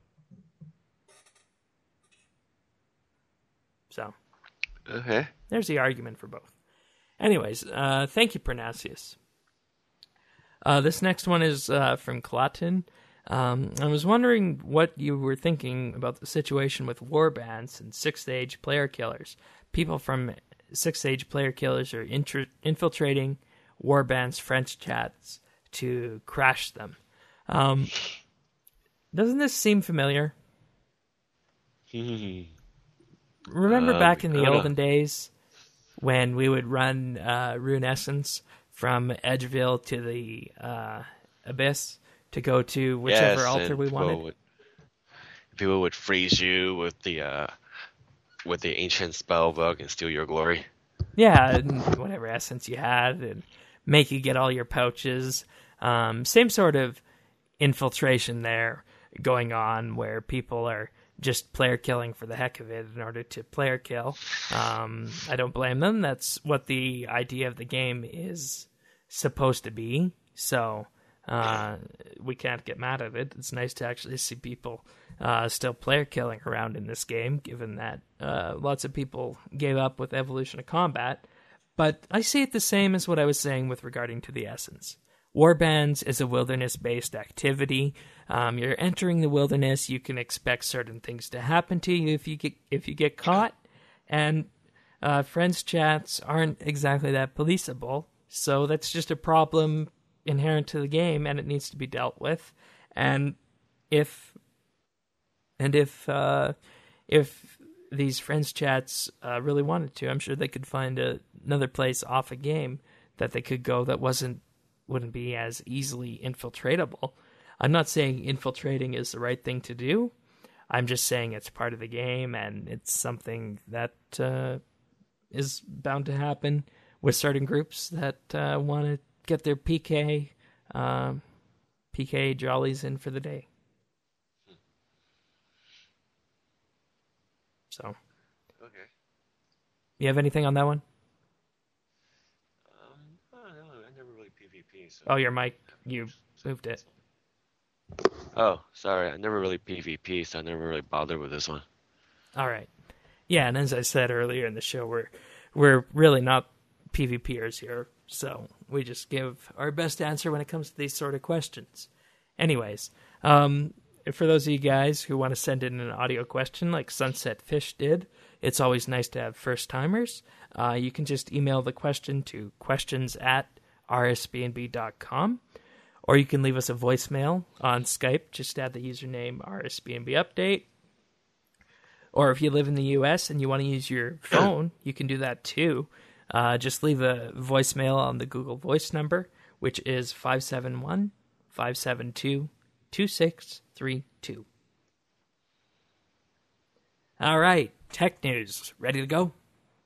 Speaker 1: So,
Speaker 2: Okay.
Speaker 1: there's the argument for both. Anyways, uh, thank you, Pernasius. Uh, this next one is uh, from Klatin. Um, I was wondering what you were thinking about the situation with warbands and sixth-age player killers. People from sixth-age player killers are intr- infiltrating warbands' French chats to crash them. Um, doesn't this seem familiar? Remember
Speaker 2: Um,
Speaker 1: back in the
Speaker 2: I don't
Speaker 1: olden
Speaker 2: know.
Speaker 1: days when we would run uh, Rune Essence from Edgeville to the uh, Abyss to go to whichever
Speaker 2: Yes,
Speaker 1: altar
Speaker 2: and
Speaker 1: we
Speaker 2: people
Speaker 1: wanted?
Speaker 2: Would, people would freeze you with the uh, with the ancient spell book and steal your glory.
Speaker 1: Yeah, and whatever essence you had, and make you get all your pouches. Um, same sort of infiltration there going on, where people are just player killing for the heck of it in order to player kill. Um, I don't blame them. That's what the idea of the game is supposed to be. So uh, we can't get mad at it. It's nice to actually see people uh, still player killing around in this game, given that uh, lots of people gave up with Evolution of Combat. But I see it the same as what I was saying with regarding to the Essence. Warbands is a wilderness-based activity. Um, you're entering the wilderness. You can expect certain things to happen to you if you get if you get caught. And uh, friends chats aren't exactly that policeable. So that's just a problem inherent to the game, and it needs to be dealt with. And if and if uh, if these friends chats uh, really wanted to, I'm sure they could find a, another place off a game that they could go that wasn't wouldn't be as easily infiltratable. I'm not saying infiltrating is the right thing to do. I'm just saying it's part of the game, and it's something that uh, is bound to happen with certain groups that uh, want to get their P K um, P K jollies in for the day. So,
Speaker 2: Okay.
Speaker 1: You have anything on that one?
Speaker 2: Um, I don't know. I never really PvP. So.
Speaker 1: Oh, your mic, you moved it.
Speaker 2: Oh, sorry. I never really PvP, so I never really bothered with this one.
Speaker 1: All right. Yeah, and as I said earlier in the show, we're we're really not PvPers here, so we just give our best answer when it comes to these sort of questions. Anyways, um, for those of you guys who want to send in an audio question like Sunset Fish did, it's always nice to have first-timers. Uh, you can just email the question to questions at r s b n b dot com, or you can leave us a voicemail on Skype. Just add the username r s b n b update. Or if you live in the U S and you want to use your phone, you can do that too. Uh, just leave a voicemail on the Google Voice number, which is five seven one, five seven two, two six three two. All right, tech news. Ready to go?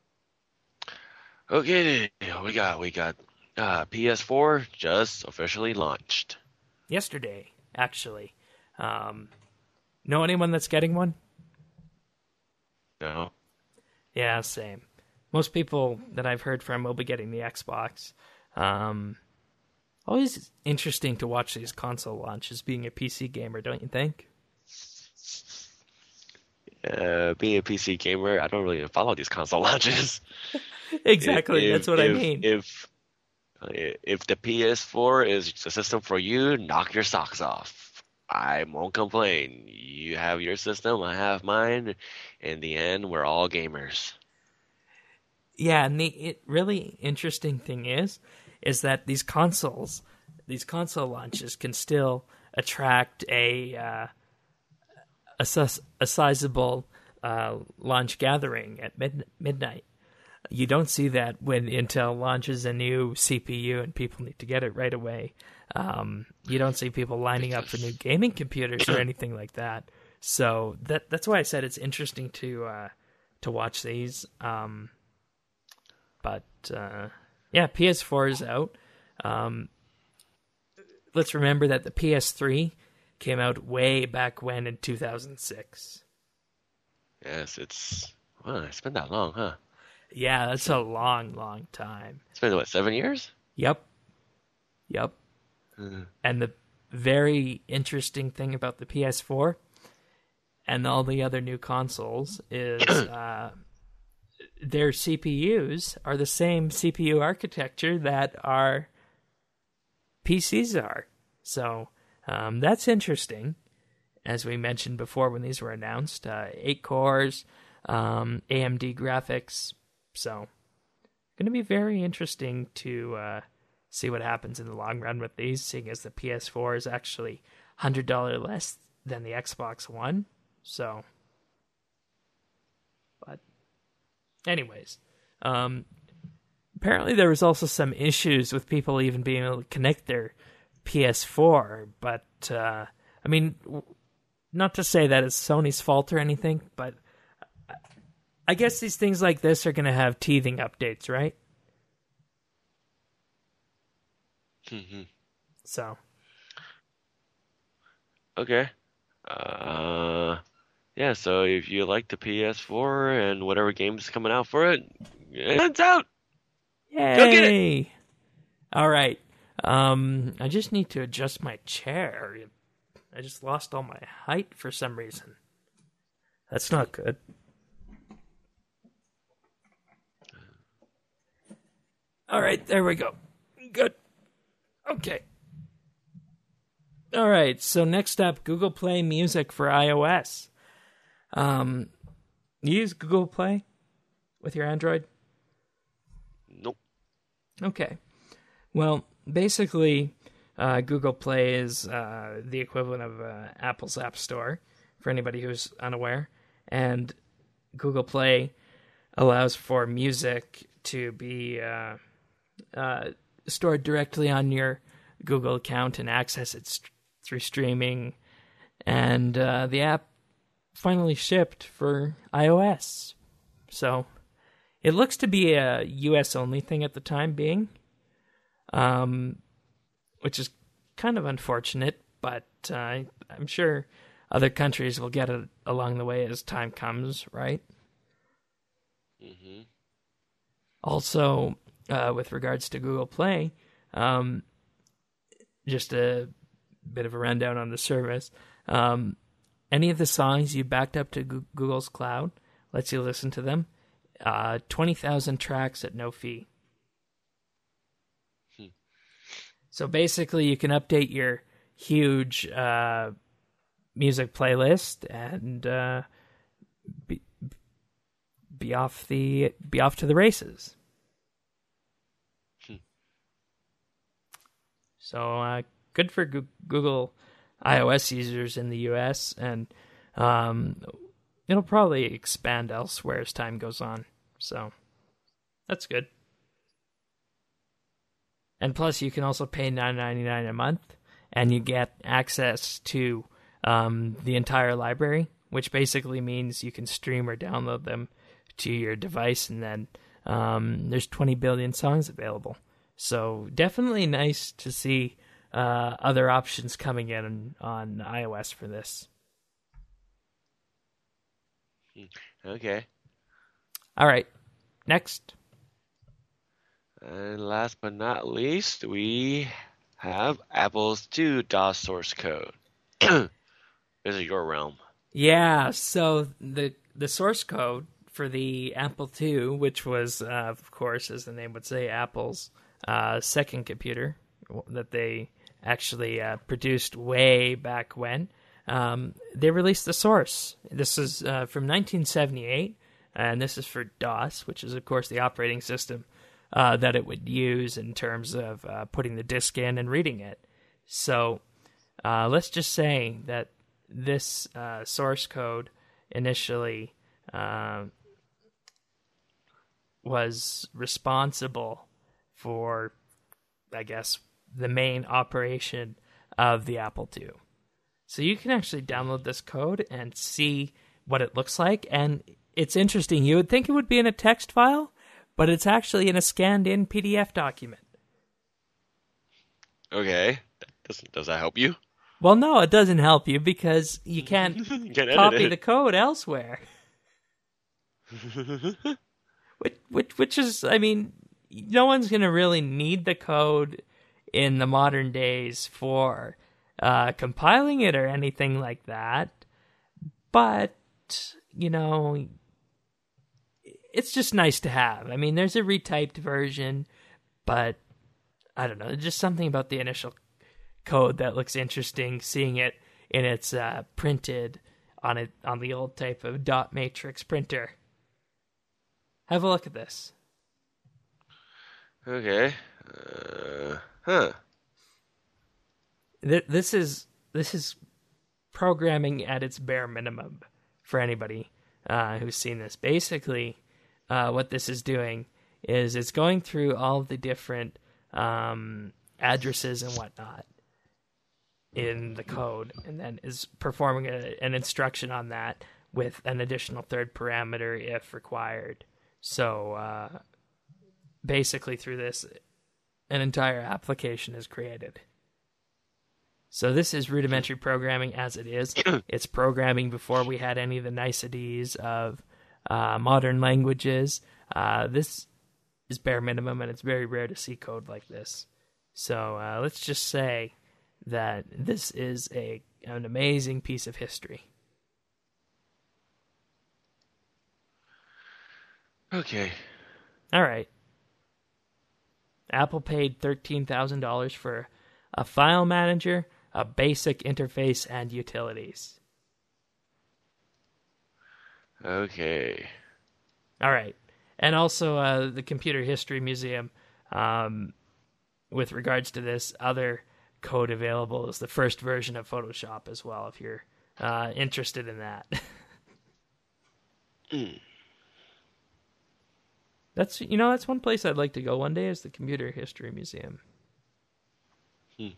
Speaker 2: Okay, we got we got uh, P S four just officially launched.
Speaker 1: Yesterday, actually. Um, know anyone that's getting one?
Speaker 2: No.
Speaker 1: Yeah, same. Most people that I've heard from will be getting the Xbox. Um, always interesting to watch these console launches, being a P C gamer, don't you think?
Speaker 2: Uh, being a P C gamer, I don't really follow these console launches.
Speaker 1: Exactly,
Speaker 2: If-
Speaker 1: that's what
Speaker 2: if,
Speaker 1: I mean.
Speaker 2: If if the P S four is the system for you, knock your socks off. I won't complain. You have your system, I have mine. In the end, we're all gamers.
Speaker 1: Yeah, and the it really interesting thing is, is that these consoles, these console launches can still attract a uh, a, sus- a sizable uh, launch gathering at mid- midnight. You don't see that when Intel launches a new C P U and people need to get it right away. Um, you don't see people lining up for new gaming computers or anything like that. So that that's why I said it's interesting to uh, to watch these. Um, but uh, yeah, P S four is out. Um, let's remember that the P S three came out way back when in two thousand six.
Speaker 2: Yes, it's well, it's been that long, huh?
Speaker 1: Yeah, that's a long, long time.
Speaker 2: It's been what, seven years?
Speaker 1: Yep. Yep.
Speaker 2: Hmm.
Speaker 1: And the very interesting thing about the P S four and all the other new consoles is uh, their C P Us are the same C P U architecture that our P Cs are. So um, that's interesting. As we mentioned before when these were announced, uh, eight cores, um, A M D graphics. So going to be very interesting to uh, see what happens in the long run with these, seeing as the P S four is actually one hundred dollars less than the Xbox One. So, but anyways, um, apparently there was also some issues with people even being able to connect their P S four, but uh, I mean, not to say that it's Sony's fault or anything, but I guess these things like this are going to have teething updates, right?
Speaker 2: Mm-hmm.
Speaker 1: So.
Speaker 2: Okay. Uh, yeah, so if you like the P S four and whatever game's coming out for it, it's out. Go get it.
Speaker 1: Yay! All right. Um, I just need to adjust my chair. I just lost all my height for some reason. That's not good. All right, there we go. Good. Okay. All right, so next up, Google Play Music for iOS. Um, you use Google Play with your Android?
Speaker 2: Nope.
Speaker 1: Okay. Well, basically, uh, Google Play is uh, the equivalent of uh, Apple's App Store, for anybody who's unaware. And Google Play allows for music to be uh, uh, stored directly on your Google account and access it st- through streaming. And uh, the app finally shipped for iOS. So it looks to be a U S only thing at the time being, um, which is kind of unfortunate, but uh, I'm sure other countries will get it along the way as time comes, right?
Speaker 2: Mm-hmm.
Speaker 1: Also, uh, with regards to Google Play, um, just a bit of a rundown on the service. Um, any of the songs you backed up to Go- Google's cloud lets you listen to them. Uh, twenty thousand tracks at no fee.
Speaker 2: Hmm.
Speaker 1: So basically, you can update your huge uh, music playlist and uh, be, be off the be off to the races.
Speaker 2: Hmm.
Speaker 1: So uh, good for Go- Google iOS users in the U S, and um, it'll probably expand elsewhere as time goes on. So that's good. And plus, you can also pay nine ninety-nine a month, and you get access to um, the entire library, which basically means you can stream or download them to your device, and then um, there's twenty billion songs available. So definitely nice to see uh, other options coming in on iOS for this.
Speaker 2: Okay.
Speaker 1: All right, next.
Speaker 2: And last but not least, we have Apple's two DOS source code. This is your realm.
Speaker 1: Yeah, so the the source code for the Apple two, which was, uh, of course, as the name would say, Apple's uh, second computer that they actually uh, produced way back when, um, they released the source. This is uh, from nineteen seventy-eight, and this is for DOS, which is, of course, the operating system uh, that it would use in terms of uh, putting the disk in and reading it. So uh, let's just say that this uh, source code initially uh, was responsible for, I guess, the main operation of the Apple two. So you can actually download this code and see what it looks like, and it's interesting. You would think it would be in a text file, but it's actually in a scanned-in P D F document.
Speaker 2: Okay. Does, does that help you?
Speaker 1: Well, no, it doesn't help you because you can't
Speaker 2: You can't
Speaker 1: copy
Speaker 2: edit
Speaker 1: the
Speaker 2: it.
Speaker 1: code elsewhere. Which, which, which is, I mean, no one's going to really need the code in the modern days for uh, compiling it or anything like that. But, you know, it's just nice to have. I mean, there's a retyped version, but I don't know, just something about the initial code that looks interesting, seeing it in its uh, printed on it on the old type of dot matrix printer. Have a look at this.
Speaker 2: Okay. Uh, huh.
Speaker 1: Th- This is this is programming at its bare minimum for anybody uh, who's seen this. Basically, uh, what this is doing is it's going through all of the different um, addresses and whatnot in the code, and then is performing a, an instruction on that with an additional third parameter if required. So uh, basically, through this, an entire application is created. So this is rudimentary programming as it is. It's programming before we had any of the niceties of uh, modern languages. Uh, this is bare minimum, and it's very rare to see code like this. So uh, let's just say that this is a an amazing piece of history.
Speaker 2: Okay.
Speaker 1: All right. Apple paid thirteen thousand dollars for a file manager, a basic interface, and utilities.
Speaker 2: Okay.
Speaker 1: All right. And also uh, the Computer History Museum, um, with regards to this, other code available is the first version of Photoshop as well, if you're uh, interested in that.
Speaker 2: Mm.
Speaker 1: That's, you know, that's one place I'd like to go one day, is the Computer History Museum.
Speaker 2: Hmm.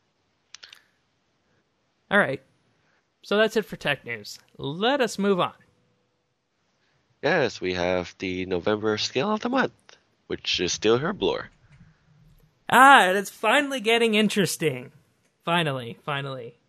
Speaker 1: All right. So that's it for tech news. Let us move on.
Speaker 2: Yes, we have the November scale of the month, which is still Herblore.
Speaker 1: Ah, and it's finally getting interesting. Finally, finally.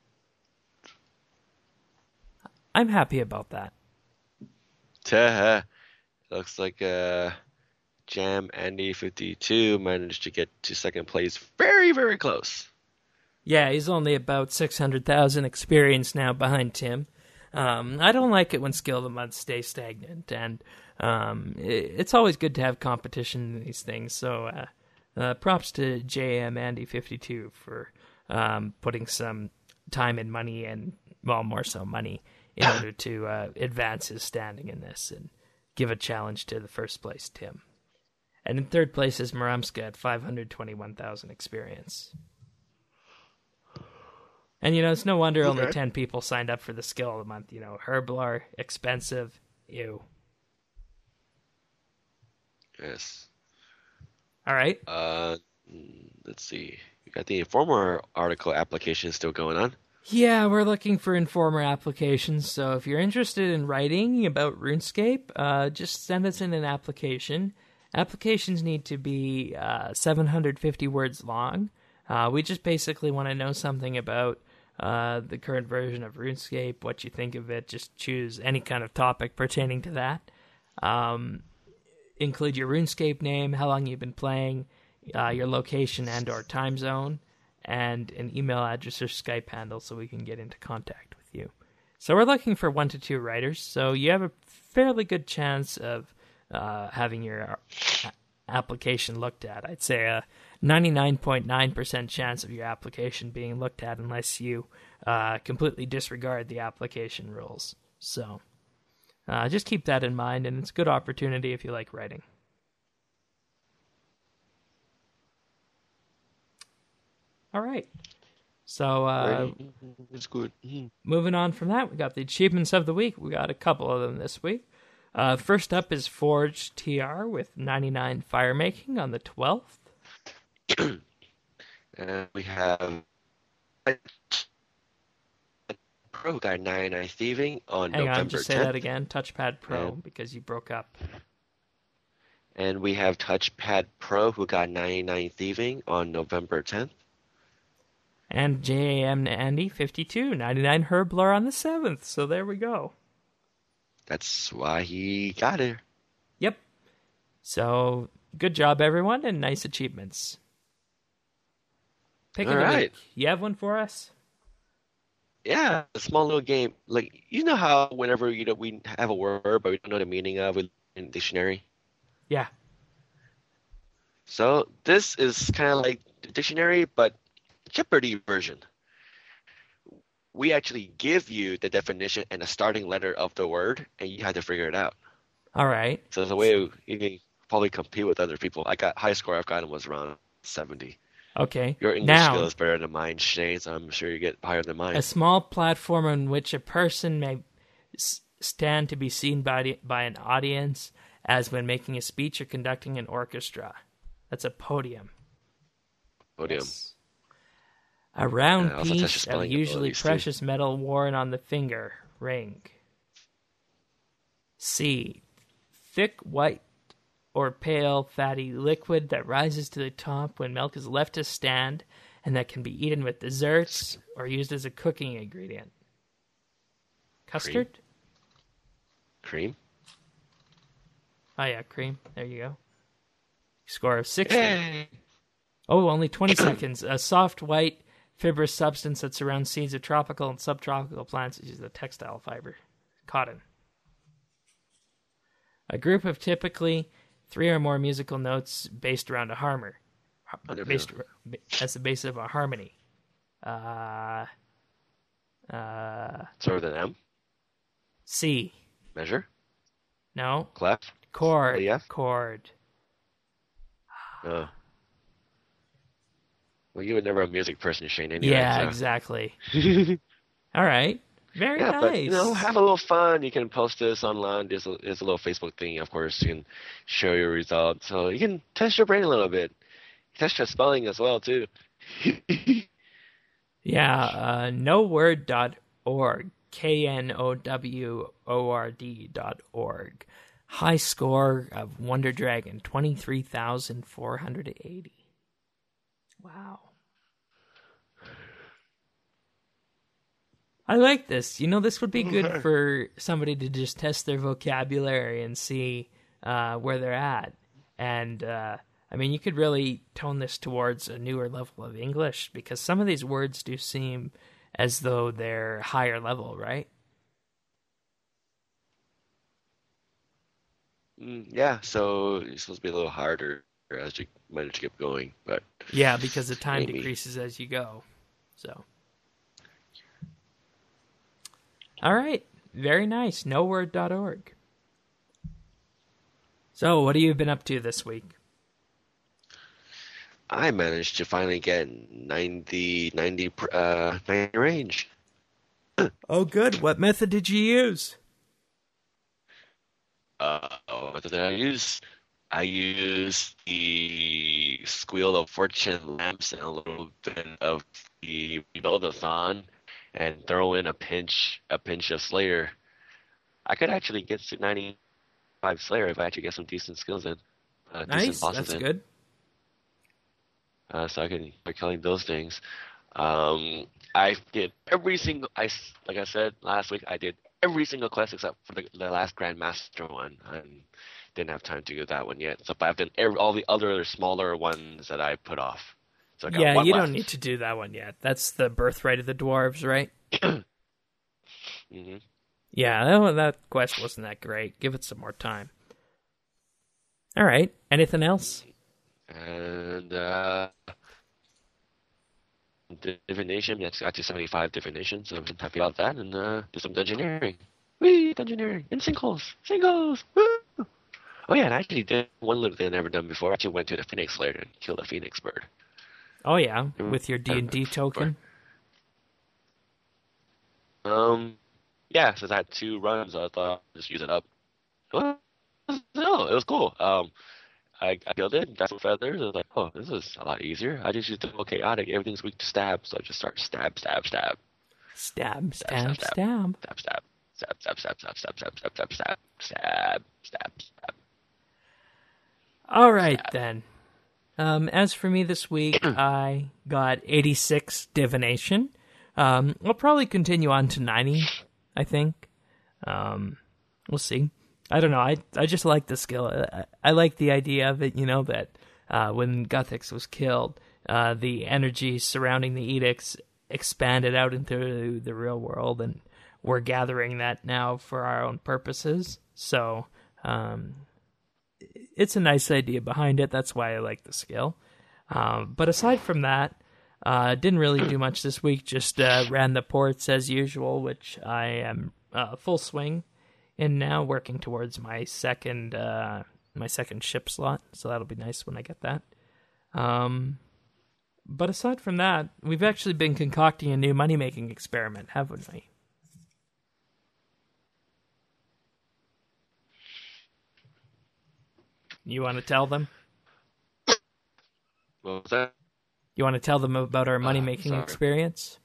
Speaker 1: I'm happy about that.
Speaker 2: Taha. Looks like uh, Jam Andy fifty-two managed to get to second place very, very close.
Speaker 1: Yeah, he's only about six hundred thousand experience now behind Tim. Um, I don't like it when skill of the month stays stagnant, and um, it, it's always good to have competition in these things. So uh, uh, props to J M Andy fifty-two for um, putting some time and money, and well, more so money, in order to uh, advance his standing in this and give a challenge to the first place Tim. And in third place is Maramska at five hundred twenty-one thousand experience. And, you know, it's no wonder
Speaker 2: Okay.
Speaker 1: only ten people signed up for the skill of the month. You know, Herblar, expensive, ew.
Speaker 2: Yes.
Speaker 1: All right.
Speaker 2: Uh, mm, let's see. You got the Informer article application still going on.
Speaker 1: Yeah, we're looking for Informer applications, so if you're interested in writing about RuneScape, uh, just send us in an application. Applications need to be uh, seven hundred fifty words long. Uh, we just basically want to know something about uh, the current version of RuneScape, what you think of it. Just choose any kind of topic pertaining to that. Um, include your RuneScape name, how long you've been playing, uh, your location and or time zone, and an email address or Skype handle so we can get into contact with you. So we're looking for one to two writers, so you have a fairly good chance of uh, having your application looked at. I'd say a ninety-nine point nine percent chance of your application being looked at unless you uh, completely disregard the application rules. So uh, just keep that in mind, and it's a good opportunity if you like writing. All right. So uh,
Speaker 2: It's good. Mhm.
Speaker 1: moving on from that, we got the achievements of the week. We got a couple of them this week. Uh, first up is Forge T R with ninety-nine fire making on the twelfth.
Speaker 2: And we have Pro got ninety-nine thieving on
Speaker 1: Hang
Speaker 2: November
Speaker 1: on, just say
Speaker 2: tenth.
Speaker 1: that again. Touchpad Pro,
Speaker 2: Yeah.
Speaker 1: because you broke up.
Speaker 2: And we have Touchpad Pro who got ninety-nine thieving on November tenth.
Speaker 1: And J A M Andy fifty-two, ninety-nine Herblar on the seventh. So there we go.
Speaker 2: That's why he got it.
Speaker 1: Yep. So good job, everyone, and nice achievements. Pick of
Speaker 2: All
Speaker 1: the
Speaker 2: right.
Speaker 1: week. You have one for us?
Speaker 2: Yeah, a small little game. Like, you know how whenever you know we have a word but we don't know the meaning of it in the dictionary?
Speaker 1: Yeah.
Speaker 2: So this is kind of like the dictionary, but Jeopardy version. We actually give you the definition and the starting letter of the word, and you have to figure it out.
Speaker 1: All right.
Speaker 2: So it's a way you can probably compete with other people. I got high score I've gotten was around seventy.
Speaker 1: Okay.
Speaker 2: Your English
Speaker 1: now,
Speaker 2: skill is better than mine, Shane, so I'm sure you get higher than mine.
Speaker 1: a small platform on which a person may s- stand to be seen by, the, by an audience, as when making a speech or conducting an orchestra. That's a podium.
Speaker 2: Podium.
Speaker 1: Yes. A round
Speaker 2: Yeah, also test your
Speaker 1: piece of
Speaker 2: spelling
Speaker 1: usually
Speaker 2: abilities, too.
Speaker 1: precious metal worn on the finger, ring. C. Thick white or pale fatty liquid that rises to the top when milk is left to stand and that can be eaten with desserts or used as a cooking ingredient. Custard?
Speaker 2: Cream?
Speaker 1: Oh, yeah, cream. There you go. Score of sixty.
Speaker 2: Yay!
Speaker 1: Oh, only twenty seconds. A soft, white, fibrous substance that surrounds seeds of tropical and subtropical plants is a textile fiber. Cotton. A group of typically three or more musical notes based around a harmony. Based as the base of a harmony. Uh, uh,
Speaker 2: Sort of an M?
Speaker 1: C.
Speaker 2: Measure?
Speaker 1: No.
Speaker 2: Clef?
Speaker 1: Chord.
Speaker 2: Relief?
Speaker 1: Chord.
Speaker 2: Oh. Well, you were never a music person, Shane, anyway.
Speaker 1: Yeah,
Speaker 2: so.
Speaker 1: exactly. All right. Very
Speaker 2: yeah,
Speaker 1: nice.
Speaker 2: but, you know, have a little fun. You can post this online. There's a, there's a little Facebook thing, of course. You can show your results. So you can test your brain a little bit. Test your spelling as well, too.
Speaker 1: yeah, uh, knowword dot org. K N O W O R D dot org. High score of Wonder Dragon, twenty-three thousand four hundred eighty. Wow. I like this. You know, this would be good for somebody to just test their vocabulary and see uh, where they're at. And, uh, I mean, you could really tone this towards a newer level of English because some of these words do seem as though they're higher level, right?
Speaker 2: Mm, yeah, so it's supposed to be a little harder as you manage to keep going. But
Speaker 1: yeah, because the time
Speaker 2: maybe.
Speaker 1: decreases as you go. So. All right. Very nice. knowword dot org. So, what have you been up to this week?
Speaker 2: I managed to finally get ninety, ninety, uh, ninety range.
Speaker 1: Oh, good. What method did you use?
Speaker 2: Uh, what did I use? I used the Squeal of Fortune lamps and a little bit of the Rebuild-a-thon and throw in a pinch, a pinch of Slayer. I could actually get to ninety-five Slayer if I actually get some decent skills in. Uh,
Speaker 1: nice.
Speaker 2: Decent bosses
Speaker 1: That's
Speaker 2: in.
Speaker 1: good.
Speaker 2: Uh, so I can start killing those things. Um, I did every single, I, like I said last week, I did every single quest except for the, the last Grandmaster one. I didn't have time to do that one yet. So but I've done every, all the other smaller ones that I put off. So I got
Speaker 1: yeah,
Speaker 2: one
Speaker 1: you
Speaker 2: left.
Speaker 1: don't need to do that one yet. That's the Birthright of the Dwarves, right?
Speaker 2: mm-hmm.
Speaker 1: Yeah, that, that quest wasn't that great. Give it some more time. All right. Anything else?
Speaker 2: And uh, divination, yes, got to seventy-five divination, so I'm happy about that. And uh, do some dungeoneering. Whee, dungeoneering. And sinkholes. Sinkholes. Woo! Oh, yeah, and I actually did one little thing I've never done before. I actually went to the Phoenix Lair and killed a Phoenix bird.
Speaker 1: Oh, yeah, with your D and D token?
Speaker 2: Um, yeah, since I had two runs, I thought I'd just use it up. Well, no, it was cool. Um, I, I killed it, got some feathers. I was like, oh, this is a lot easier. I just used the chaotic. Everything's weak to stab, so I just start stab, stab, stab.
Speaker 1: Stab, stab,
Speaker 2: Stab,
Speaker 1: stab.
Speaker 2: stab, stab. Stab, stab, stab, stab, stab, stab, stab, stab, stab, stab, stab, stab.
Speaker 1: All right, then. Um, as for me this week, I got eighty-six divination. Um, I'll probably continue on to ninety, I think. Um, we'll see. I don't know. I I just like the skill. I, I like the idea of it, you know, that uh, when Guthix was killed, uh, the energy surrounding the edicts expanded out into the real world, and we're gathering that now for our own purposes. So um, it's a nice idea behind it. That's why I like the skill. Um, but aside from that, uh, didn't really do much this week. Just uh, ran the ports as usual, which I am uh, full swing in now, working towards my second uh, my second ship slot. So that'll be nice when I get that. Um, but aside from that, we've actually been concocting a new money-making experiment, haven't we? You want to tell them?
Speaker 2: What was that?
Speaker 1: You want to tell them about our money-making
Speaker 2: sorry.
Speaker 1: experience?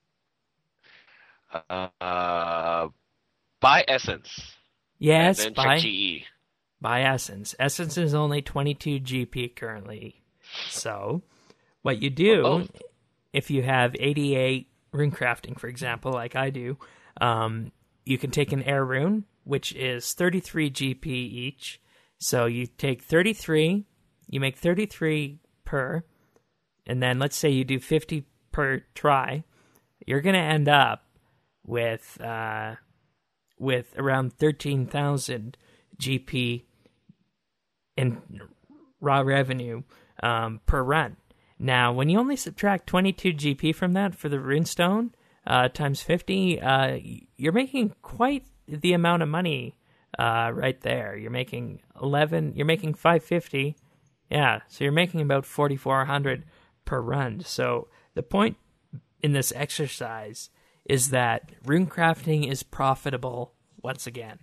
Speaker 2: Uh, uh, buy Essence.
Speaker 1: Yes,
Speaker 2: and then
Speaker 1: buy,
Speaker 2: check G E.
Speaker 1: buy Essence. Essence is only twenty-two G P currently. So, what you do
Speaker 2: Or both.
Speaker 1: if you have eighty-eight rune crafting, for example, like I do, um, you can take an air rune, which is thirty-three G P each. So you take thirty-three, you make thirty-three per, and then let's say you do fifty per try, you're going to end up with uh, with around thirteen thousand G P in raw revenue um, per run. Now, when you only subtract twenty-two G P from that for the runestone uh, times fifty, uh, you're making quite the amount of money uh, right there. You're making eleven. You're making five fifty. Yeah, so you're making about forty-four hundred per run. So the point in this exercise is that rune crafting is profitable once again.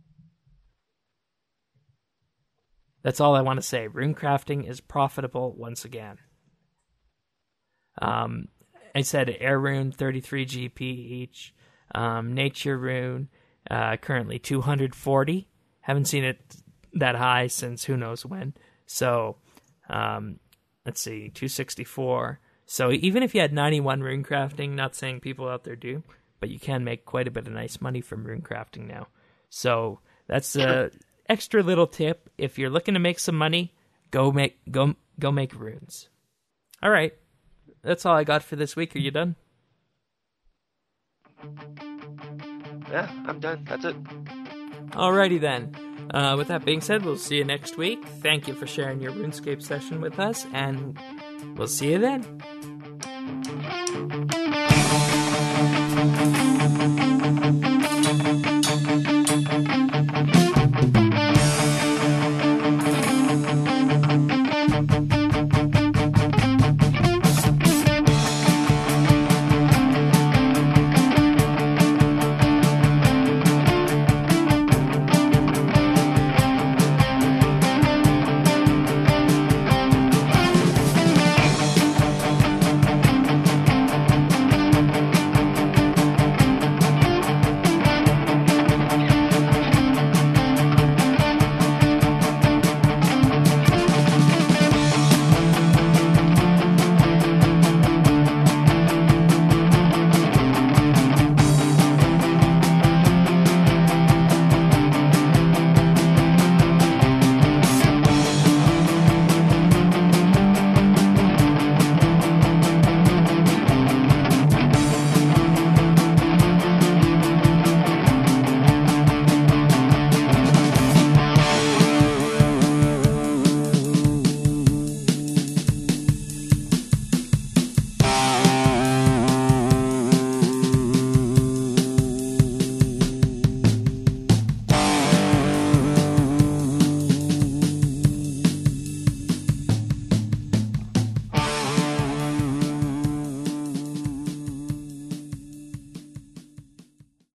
Speaker 1: That's all I want to say. Rune crafting is profitable once again. Um, I said air rune, thirty-three G P each. Um, nature rune, uh, currently two hundred forty. Haven't seen it that high since who knows when. So, um, let's see, two sixty-four. So even if you had ninety-one rune crafting, not saying people out there do, but you can make quite a bit of nice money from rune crafting now. So that's a extra little tip. If you're looking to make some money, go make go go make runes. All right. That's all I got for this week. Are you done?
Speaker 2: Yeah, I'm done. That's it.
Speaker 1: Alrighty then. Uh, with that being said, we'll see you next week. Thank you for sharing your RuneScape session with us, and we'll see you then.